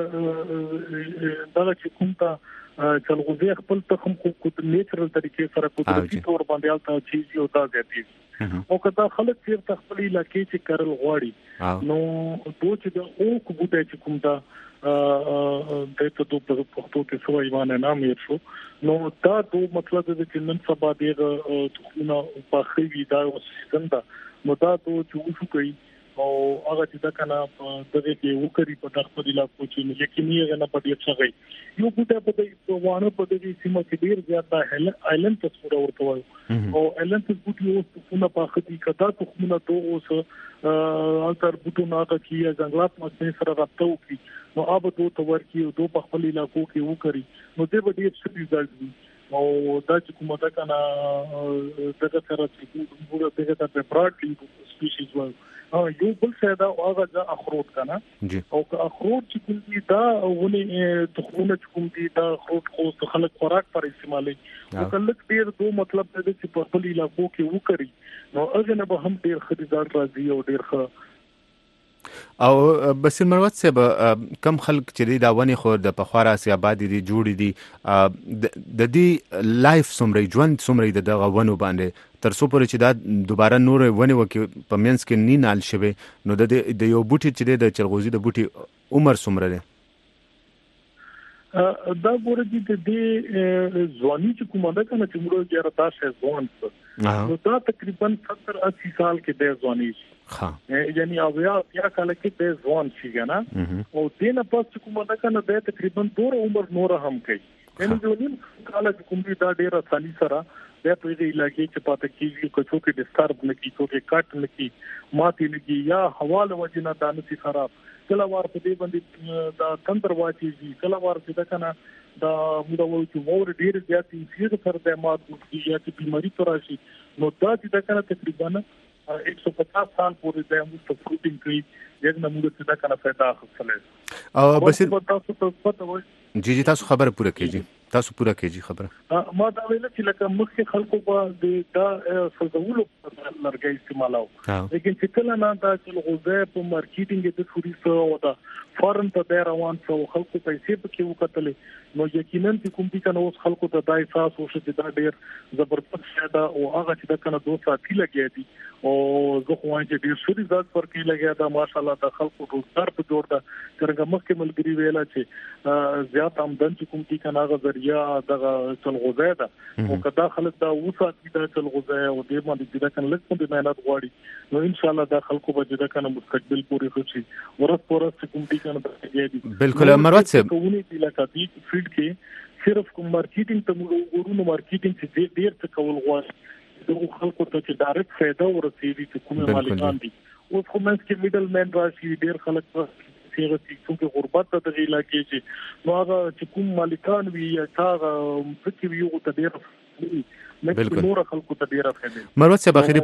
دا چې کوم ته چلغوزي خپل تخم کو نیچرل طریقې سره قدرتي تور باندې الته چیز یو دا دی او کدا خلک چې خپل علاقې چې کارل غواړي نو دوی چې د او کو بوټي چې کوم دا د ته په پښتو کې سو ایوانه نام یې شو نو دا دوه مطلب د چې نن سبا دغه تخمونه په خوي دا څنګه نو دا دوه چې وشو کوي او هغه چې دا کنه دغه کې وکړي په دغه علاقو چې یقیني غنه په دې څنګه یو بوټه په دې وانه په دې سیمه کې ډیر زیاته آیلند تصویر ورته وایي او آیلند بوټي اوس په پاخدي کدا تخمونه دوه اوس التر بوټو ناګه کې ځنګلات مڅ سره راټو کې نو آب دوه تور کې دوه په خپل علاقو کې وکړي نو دې به ډیر څه ریزلټ او دا چې کومه دا کنه دغه سره چې موږ دغه ته براډلی سپیشیز وایو یو بل څه دا هغه د اخروت کنه او اخروت چې کوم دي دا ولې تخمونه چې کوم دي دا اخروت خو خلک خوراک پر استعمالي او کله ډیر دوه مطلب د چې په خپل علاقو کې وکړي نو هغه نه به هم ډیر خریدار راځي او ډیر ښه او بسیر مروت صاحب کم خلک چې دا ونی خو د پخوارا سیابادي دي جوړي دي د دې لایف سمري ژوند سمري دغه ونو باندې تر څو پورې چې دا دوباره نور ونی وکي په مینس کې نه نال شوي نو د یو بوټي چې د چلغوزي د بوټي عمر سمره ده دا ګورې د دې ځواني چې کومه ده کنه چې موږ یې راته شه ځوان نو دا تقریبا 70-80 سال کې د ځواني یعنی اویا کال کې د ځوان شي کنه او دینه پس کومه ده کنه د تقریبا دور عمر نور هم کوي یعنی جو نیم کال کوم دي دا ډیر اساني سره د په دې علاقې چې پاتې کیږي کوڅو کې ډسټرب نه کیږي کوڅه کټ نه کیږي ماتې نه کیږي یا حواله وجنه دانسي خراب کله وار په دې باندې دا تندر واچي کله وار چې دا کنه دا موږ چې مور ډیر زیاتې سیده سره د مات کیږي یا چې بیماری تر راشي نو دا چې دا کنه تقریبا 150 سال پورې د موږ ته فروټینګ کوي یګنه موږ څه دا کنه پیدا خپلې او بسیر تاسو ته پته وایي جی تاسو خبره پوره کیږي تاسو پوره کیږي خبره ما دا ویل چې لکه مخکې خلکو په دا سلطولو لرګي استعمالو لیکن چې کله نه دا چې غوځه په مارکیټینګ د ټوریستو او دا فارن ته ډیر روان څو خلکو پیسې پکې وکړل نو یقینا چې کوم دي کنه اوس خلکو ته دا احساس وشو چې دا ډیر زبردست شاده او هغه چې دا کنه 2 ساعتي لګي دي او زه خو وایم چې ډیر شوري ځات ورکی لګي دا ماشالله د خلکو روزګار په جوړ دا څنګه مخکې ملګری ویلا چې زیات آمدن چې کوم دي کنه هغه یا دغه چلغوزه ده او کدا خلک دا وساتي دا چلغوزه او دې باندې دا کنه لکه د مهنت غواړي نو ان شاء الله دا خلکو به دا کنه مستقبل پوری خوشي ورځ کوم دي کنه دا بالکل مروت صاحب کوونی دی لکه دې فیلډ کې صرف کوم مارکیټینګ ته موږ ورونو مارکیټینګ چې ډیر څه کول غواړي د خلکو ته چې ډایرکټ فائدہ ورسېږي چې کومه مالکان دي او کوم چې میډل مین راشي ډیر خلک چې څنګه غربت ته د علاقې چې نو هغه چې کوم مالکان وي یا هغه چې ویو ته ډیر بالکل نور خلکو ته ډیر ښه مروت صاحب اخیری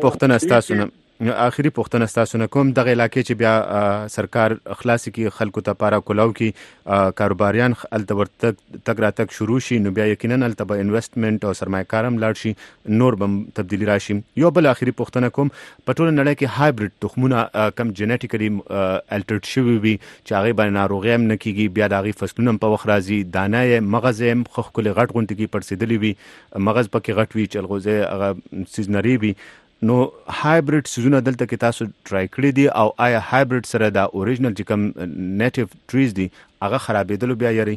پوښتنه ستاسو نه کوم دغه علاقې چې بیا سرکار اخلاصي کې خلکو ته پارا کولاو کې کاروباریان الته تک راتک شروع شي نو بیا یقینا الته به انویسټمنټ او سرمایه‌کارم لاړ شي نور به تبدیلی راشي یو بل اخیری پوښتنه کوم په ټول نړۍ کې هایبرید تخمونه کم جنټیکلی الټرډ شوی وي چې هغه باندې ناروغي هم نه کیږي بیا د هغه فصلونه په وخت راځي دانه مغز هم خو کله غټ غونټي کې پرسیدلی وي مغز پکې غټ وي چلغوزه هغه سیزنری وي نو هایبرید سيزونه دلته کې تاسو ټرای کړی دي او آیا هایبرید سره دا اوریجنل چې کوم نیټیو ټریز دي هغه خرابېدل بیا یاري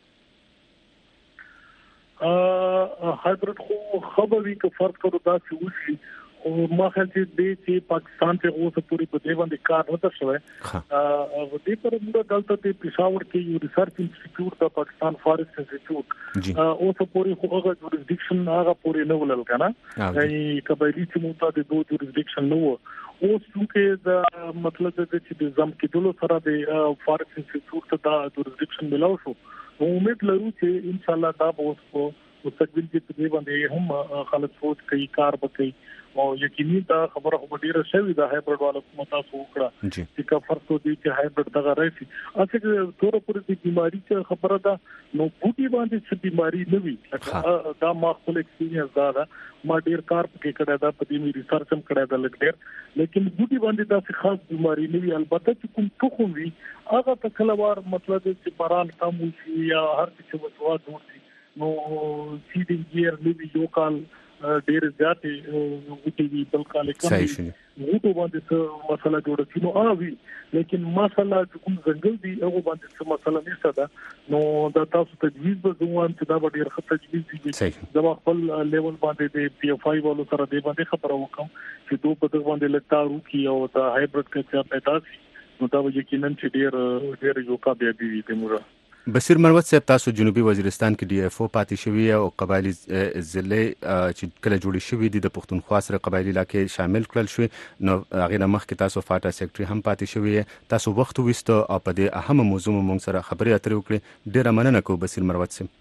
هایبرید خو خبري کې فرق کړو دا چې وشي او ما خل چې پاکستان ته اوسه پوری په دې باندې کار وته شوی او دې پر موږ دلته په پېښور کې یو ریسرچ انسټیټیوټ د پاکستان فارست انسټیټیوټ اوسه پوری خو هغه جوریسډکشن هغه پوری نه ولل کنه یعنی قبایلی چې موږ ته د دوه جوریسډکشن نو او څنګه دا مطلب چې د زم کې دلو سره د فارست انسټیټیوټ ته دا جوریسډکشن ملاو شو نو امید لرو چې ان شاء الله دا به اوس مستقبل کې په دې باندې هم خلک سوچ کوي کار وکړي او یقیني دا خبره خو ډیره شوی دا هایبرید والا کومه تاسو وکړه چې کا فرق تو دي چې هایبرید دغه راځي اصل تور پورې د بیماری څخه خبره ده نو بوټي باندې څه بیماری نه وي دا ما خپل ایکسپیرینس دا ما ډیر کار پکې کړی دا په دې ریسرچ هم کړی دا لګ لیکن بوټي باندې دا څه خاص بیماری نه وي البته چې کوم تخم وي هغه په کلوار مطلب چې باران کم وي یا هر څه وسوا جوړ شي نو سیډینګ ګیر نیوی یو کال ډېر زیاتې غوټي دي بل کال کم غوټو باندې څه مسله جوړه کینو اوی لیکن مسله کوم ځنګل دی هغه باندې څه مسله نشته دا نو دا تاسو تجویز به دوام چې دا ډېر ښه تجویز دي دا خپل لیول باندې د پی اف آی والو سره د باندې خبرو وکم چې دوه په باندې لټارو کی او دا هایبرید کې پیدا شي نو دا یقینا چې ډېر یو کا بیا دی تیمورا بصیر مروت صاحب تاسو جنوبي وزیرستان کې ډي اف او پاتې شوی او قبایلی ضلع چې کله جوړې شوې دي د پښتونخوا سره قبایلی علاقې شامل کړل شوی نو هغه مخکې تاسو فاټا سیکټري هم پاتې شوی تاسو وخت وستو او په دې اهم موضوع مونږ سره خبرې اترې وکړې ډیره مننه کوم بصیر مروت صاحب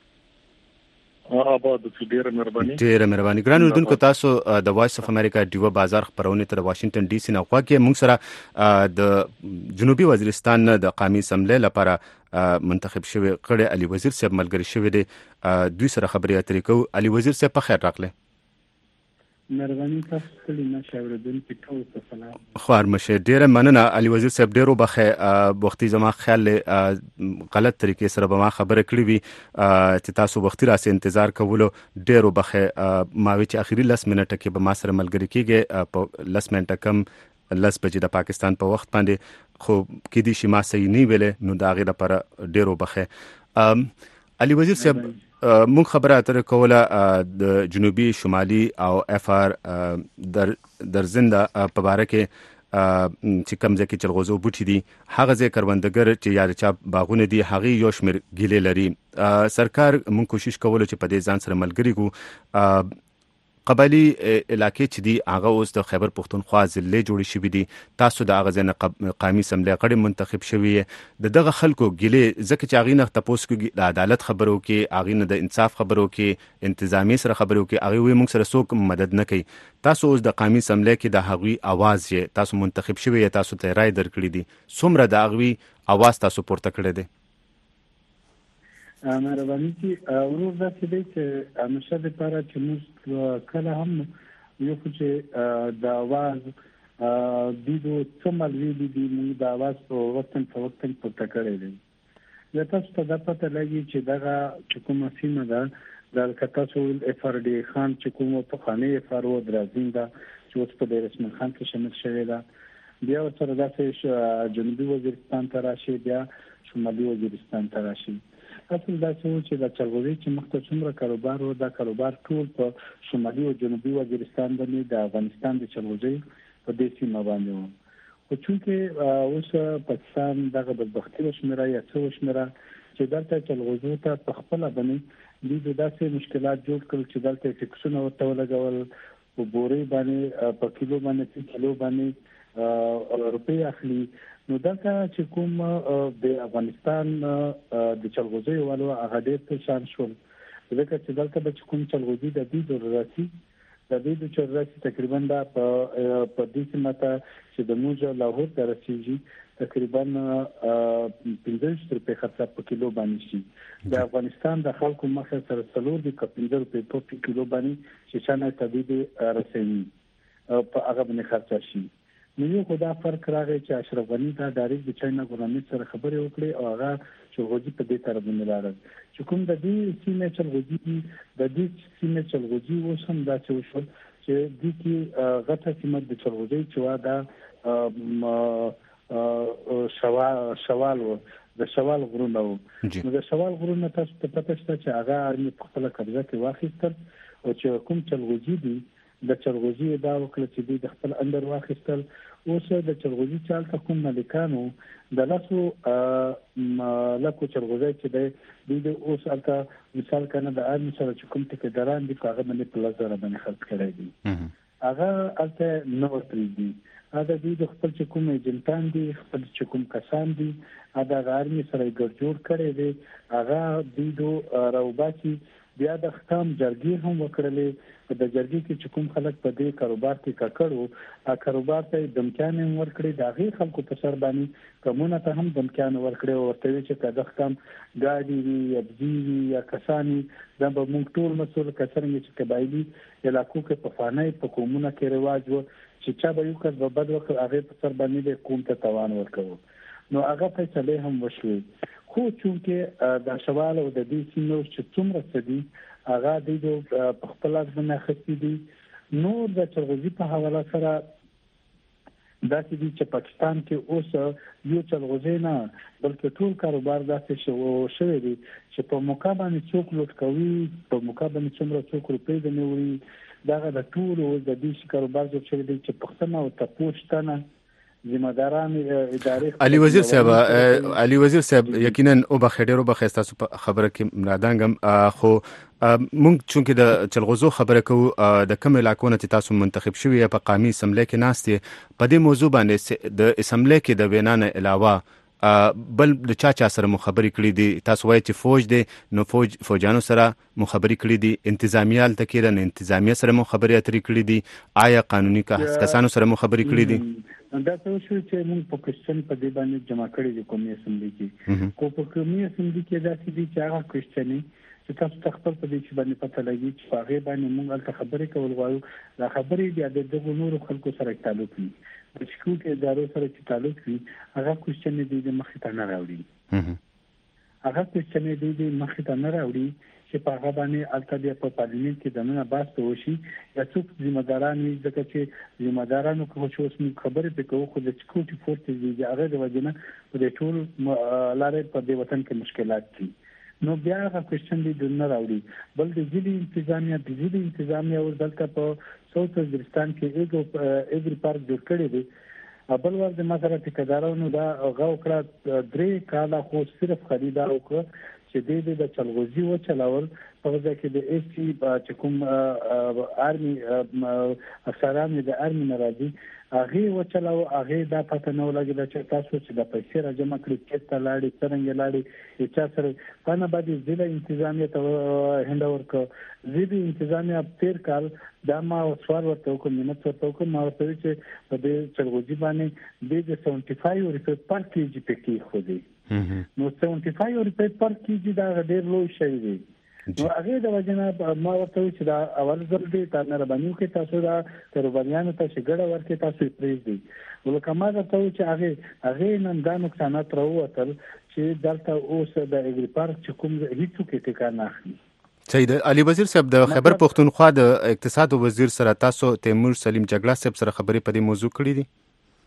آباد ډیره مهرباني ګران اردوونکو تاسو د وایس اف امریکا ډیو بازار خبرونه تر واشنگټن ډي سي نه خواږه مونږ سره د جنوبي وزیرستان د قومي اسمبلی لپاره منتخب شوی قړی علي وزیر صاحب ملګری شوی دی دوی سره خبرې اترې کوو علي وزیر صاحب په خیر راغله مهرباني تاسو کلی مشاوردون کې ټول ته سلام خوار مشه ډیره مننه علي وزیر صاحب ډیرو بخې وختي زما خیال غلط طریقې سره به ما خبره کړې وي چې تاسو وختي راسه انتظار کولو ډیرو بخې ما وی چې اخیری 10 منټه کې به ما سره ملګری کېږي په 10 منټه کم 10 بجې د پاکستان په وخت باندې خو کې دي چې ما صحیح نه ویلې نو دا غي لپاره ډیرو بخې علي وزیر صاحب مونږ خبره اترې کوله د جنوبي شمالي او اف ار درزنده په باره کې چې کوم ځای کې چلغوزو بوټي دي هغه ځای کروندګر چې یار چا باغونه دي هغه یو شمیر ګیلې لري سرکار مونږ کوشش کوله چې په دې ځان سره ملګری کو قبایلی علاقې چې دي هغه اوس د خیبر پښتونخوا ضلع جوړې شوې دي تاسو د هغه ځای قومي اسمبلی غړي منتخب شوی دغه خلکو ګیلې ځکه چې هغه نه تاسو کې د عدالت خبرو کې هغه نه د انصاف خبرو کې انتظامی سره خبرو کې هغه وي موږ سره څوک مدد نه کوي تاسو اوس د قومي اسمبلی کې د هغوی आवाज یې تاسو منتخب شوی تاسو ته رائے درکړی دي څومره د هغوی आवाज تاسو پورته کړی دی مهرباني چې ورور دا چې دی چې همیشه لپاره چې موږ کله هم یو چې د आवाज د څومره ویلي دي موږ د आवाज په وخت پورته کړی دی دا تاسو ته پته لګي چې دا کومه سیمه ده د کتاسو اف ار ډي خان چې کومه په خانه اف ار و درازینده چې اوس په رسمي خان کې شامل شوی ده بیا ورسره داسې جنوبي وزیرستان ته راشي بیا شمالي وزیرستان ته راشي اصل دا چې د چلغوزي چې مخته څومره کاروبار و دا کاروبار ټول په شمالي او جنوبي وزیرستان باندې د افغانستان د چلغوزي په دې سیمه باندې و خو چونکې اوس پاکستان دغه بدبختي وشمیره یا څه وشمیره چې دلته چلغوزو ته په خپل باندې د داسې مشکلات جوړ کړل چې دلته ټیکسونه ورته ولګول په بوري باندې په کیلو باندې کیلو باندې روپی اخلي نو دغه چې کوم د افغانستان د چلغوزي والو هغه ډېر څه شان شول ځکه چې دلته به کوم چلغوزي د دې ضرورتي تقریبا په دې سیمه ته چې د موږ لاهور ته رسیږي تقریبا 15 روپے خرڅ په کیلو باندې شي د افغانستان د خلکو مخه سره 3 د 15 روپے په کیلو باندې چې شانه تدید رسېږي په هغه باندې خرڅ شي نو یو خدا فرق راغی چې اشرف غنی دا ډایرکټ د چاینا ګورنمنت سره خبرې وکړي او هغه چلغوزي په دې طرف باندې لاړل چې کوم د دې سیمه چلغوزي وسم دا چې وشو چې د کې غټه سیمه د چلغوزي چې دا شوال و د شوال غرونه نو د شوال غرونه تاسو ته پته شته چې هغه په خپل قبضه کې واخیستل او چې کوم چلغوزي دي د چلغوزي دا وکړه چې د خپل اندر واخیستل اوس د چلغوزي چالت کوم مالکانو د لاسو لکو چلغوزي چې د اوس البته مثال کنه د ارمی سره چې کوم ټکی دران دي هغه باندې په لزر باندې خرڅ کړی دي هغه البته نو تری دي دا د خپل چې کوم ایجنټان دي خپل چې کوم کسان دي دا د ارمی سره ګډجوړ کړي دي هغه د راوباسي بیا د ختم جرګي هم وکړلې د جرګي کې چې کوم خلک په دې کاروبار کې ککړو کاروبار ته دمکان ورکړي دا غي خلکو په سر باندې کومونه ته هم دمکان ورکړي او ورته چې کله ختم ګاډي وي یا بزي یا کسانی دا به موږ ټول مسول کسرنګ چې قبایلی علاقو کې په فانای په کومونه کې رواج و چې چا به یو کس په بد وخت هغه په سر باندې کوم ته توان ورکړو نو هغه فیصله هم وشوي خو چونکه د شوال او د دې سیمو چې څومره سدي هغه د خپل ځنه خسي دي نور د چلغوزي په حواله سره دا چې د پاکستان کې اوس یو چلغوزي نه بلکې ټول کاروبار داسې شوی دی چې په مقابله څوک لوټ کوي په مقابله څومره څوک روپۍ د نوري دا د ټول د دې کاروبار جوړ شوی دی چې پښتنه او تپوشتنه ذمہداران ادارې علي وزیر صاحب یقینا او بخډیرو بخښتا خبره کې مرادانګم خو مونږ چونکه د چلغوزو خبره کوو د کوم علاقو نه تاسو منتخب شوی په قومي اسمبلی کې ناستي په دې موضوع باندې د اسمبلی کې د وینانه علاوه بل د چا سره مخابري کړی دي تاسو وایي چې فوج دی نو فوجانو سره مخابري کړی دي انتظامیه تکیره نه انتظامیه سره مخابري اترې کړی دي آیا قانوني کسانو سره مخابري کړی دي دا څه شو چې موږ په کوېشن په دې باندې جمع کړی دي قومي اسمبلی کې په قومي اسمبلی کې دا چې دي چې هغه کوېشن چې تاسو خپل په دې باندې پته لګي چې هغه باندې موږ الته خبرې کول غواړو دا خبرې بیا د دغه نورو خلکو سره تعلق لري د شکوک ادارو سره چې تعلق لري هغه کوېشن دې د مخې ته نه راوړي هغه کوېشن دې د مخې ته نه راوړي چې په هغه باندې الته بیا په پارلیمنت کې د نن باس ته وشي یا څوک ذمہداران وي ځکه چې ذمہدارانو کوم څه اوس موږ خبرې پکې کوو د سکیورټي فورسز دي هغه د وجنه په دې ټول لارې په دې وطن کې مشکلات دي نو بیا هغه کوېشن دې نه راوړي بل د ځلې انتظامیه او دلته په ساوث وزیرستان کې ایګری پارک جوړ کړی دی بل ور د مازره ټیکدارانو دا غو کړه 3 کاله خو صرف خریدار وکړه چې د چلغوزي و چلاول په ځکه کې د اس سی چې کوم آرمي افسران د آرمي ناراضي هغه و چلاو هغه دا پته نه ولګی چې تاسو چې د پیسې را جمع کړی چې ته لاړې څنګه لاړې چې سره پنه باندې ضلع انتظامیه ته هندور کو ضلع انتظامیه تیر کال دا ما سوال ورته کوم منت ورته کوم ما ورته چې په دې چلغوزي باندې د 75 روپے پر کیجی پکې خو دی نو 75 روپے پر کیجی دا ډېر لوی شی دی نو هغه د وجنه ما ورته چې دا اول ځل دی تاسو نه باندې کې تاسو دا کاروباریانو ته شګړه ورکې تاسو پریز دی ولکه ما دا ته چې هغه نن دا نقصانات راووتل چې دلته اوس د ایګری پارک چې کوم هیڅ کې ټکا نه اخلي سید علي وزیر صاحب د خیبر پختونخوا د اقتصاد وزیر سره تاسو تیمور سلیم جګړه صاحب سره خبرې په دې موضوع کړې دي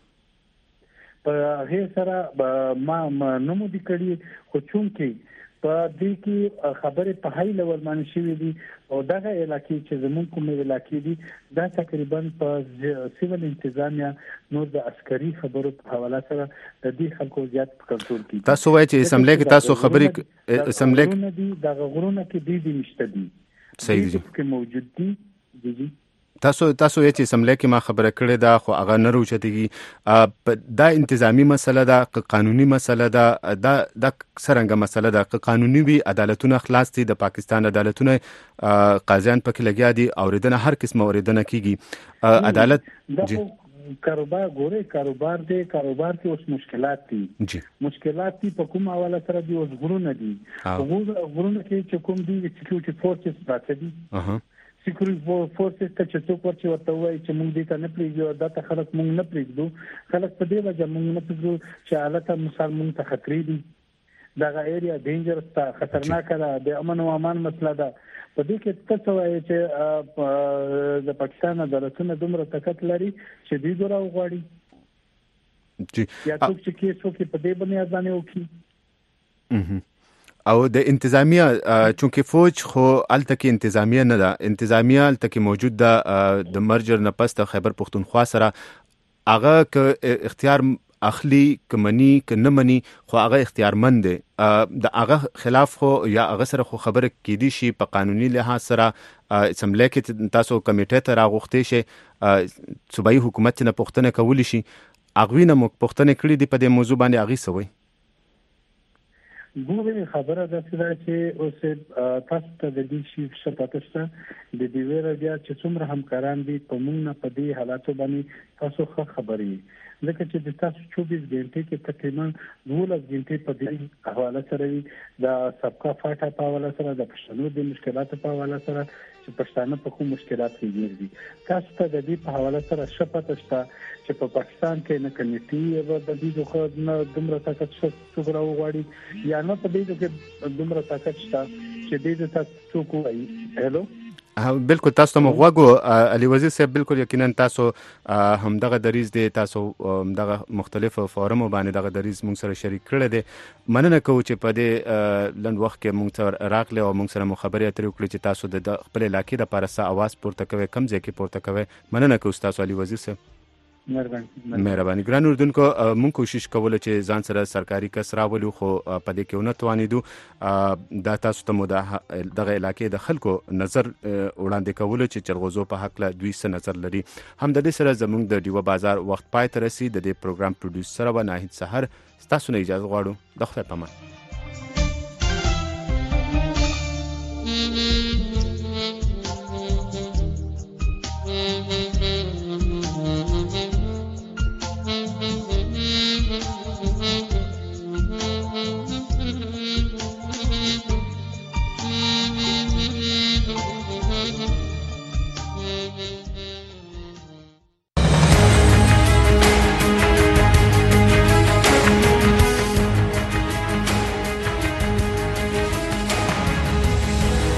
په هغه سره ما نمو دي کړی خو چونکې په دې کې خبره په هاي لیول باندې شوې دي او دغه علاقې چې زموږ کومه علاقې دي دا تقریبا په سیول انتظامیه نو د عسکري خبرو په حواله سره د دې خلکو زیات کنټرول کوي تاسو وایي چې اسمبلی کې تاسو خبرې اسمبلی کې دغه غرونه کې دي نشته دي صحیح دي کې موجود دي تاسو چې اسمبلی کې ما خبره کړې ده خو هغه نه روچتېږي دا انتظامی مسله ده قانوني مسله ده دا څرنګه مسله ده قانوني وي عدالتونه خلاص دي د پاکستان عدالتونه قاضیان پکې لګیا دي اوریدنه هر قسمه اوریدنه کیږي عدالت جی کاروبار کې اوس مشکلات دي مشکلات دي په کوم حواله سره دي اوس غرونه دي غرونه کې چې کوم دي سکیورټي فورسز پراته دي سکیورټي فورسز ته چې څوک ورته وایي چې موږ دې ته نه پریږدو دا ته خلک موږ نه پریږدو خلک په دې وجه موږ نه پریږدو چې حالت مثال موږ ته خطرې دي دا ایریا ډینجرس تا خطرناک ده د امن او امان مسله ده په دې کې څه وایي چې د پاکستان عدالتونه دومره طاقت لري چې دوی دورا وغواړي یا څوک چې کیسو کې په دې باندې ځانې وکړي او د انتظامیه چونکه فوج خو الته کې انتظامیه نه ده انتظامیه الته کې موجود ده د مرجر نه پس د خیبر پختونخوا سره هغه ک اختیار اخلي کمنی ک نه منی خو هغه اختیارمند دی د هغه خلاف خو یا هغه سره خو خبره کیدی شي په قانوني لحاظ سره اسمبلی کې تاسو کمیټه ته راغوښتئ شي صوبایي حکومت نه پوښتنه کولی شي هغه نه پوښتنه کړې دی په دې موضوع باندې هغه سوي ګوره خبره ده چې اوس تاسو ته د دې شی شپاتسته د دې ویره بیا چې څومره همکاران دي په موږ نه په دې حالاتو باندې تاسو خبرې ځکه چې د تاسو 24 غنټې کې تقریبا 12 غنټې په دې حواله سره د سبقه فاټا په حواله سره د پښتنو د مشکلاتو په حواله سره چې پښتانه په کوم مشکلات کې ګرځي تاسو ته د دې په حواله سره شپه شته چې په پاکستان کې نه کمیټي او د دې خو نه دومره طاقت څو غواړي یا نه په دې کې دومره طاقت شته چې دې تاسو څوک وایي هلو بالکل تاسو ته مغوغو علي وزیر صاحب بالکل یقینا تاسو هم دغه دریز دي تاسو دغه مختلف فورمو باندې دغه دریز مونږ سره شریک کړل دي مننه کوم چې په دې لند وخت کې مونږ سره راغله او مونږ سره مخابره اترې وکړي چې تاسو د خپل علاقې د پارسه आवाज پورته کوي کم ځای کې پورته کوي مننه کوم تاسو علي وزیر صاحب مهرباني ګران اردوونکو مونږ کوشش کوله چې ځان سره سرکاري کس راولو خو په دې کې ونه توانیدو دا تاسو ته مو دغه علاقې د خلکو نظر وړاندې کول چې چلغوزو په حق له دوی څه نظر لري هم د دې سره زموږ د ډیوه بازار وخت پای ته رسي د دې پروګرام پروډوسر و ناهید سحر تاسو نه اجازه غواړو د خپل پامان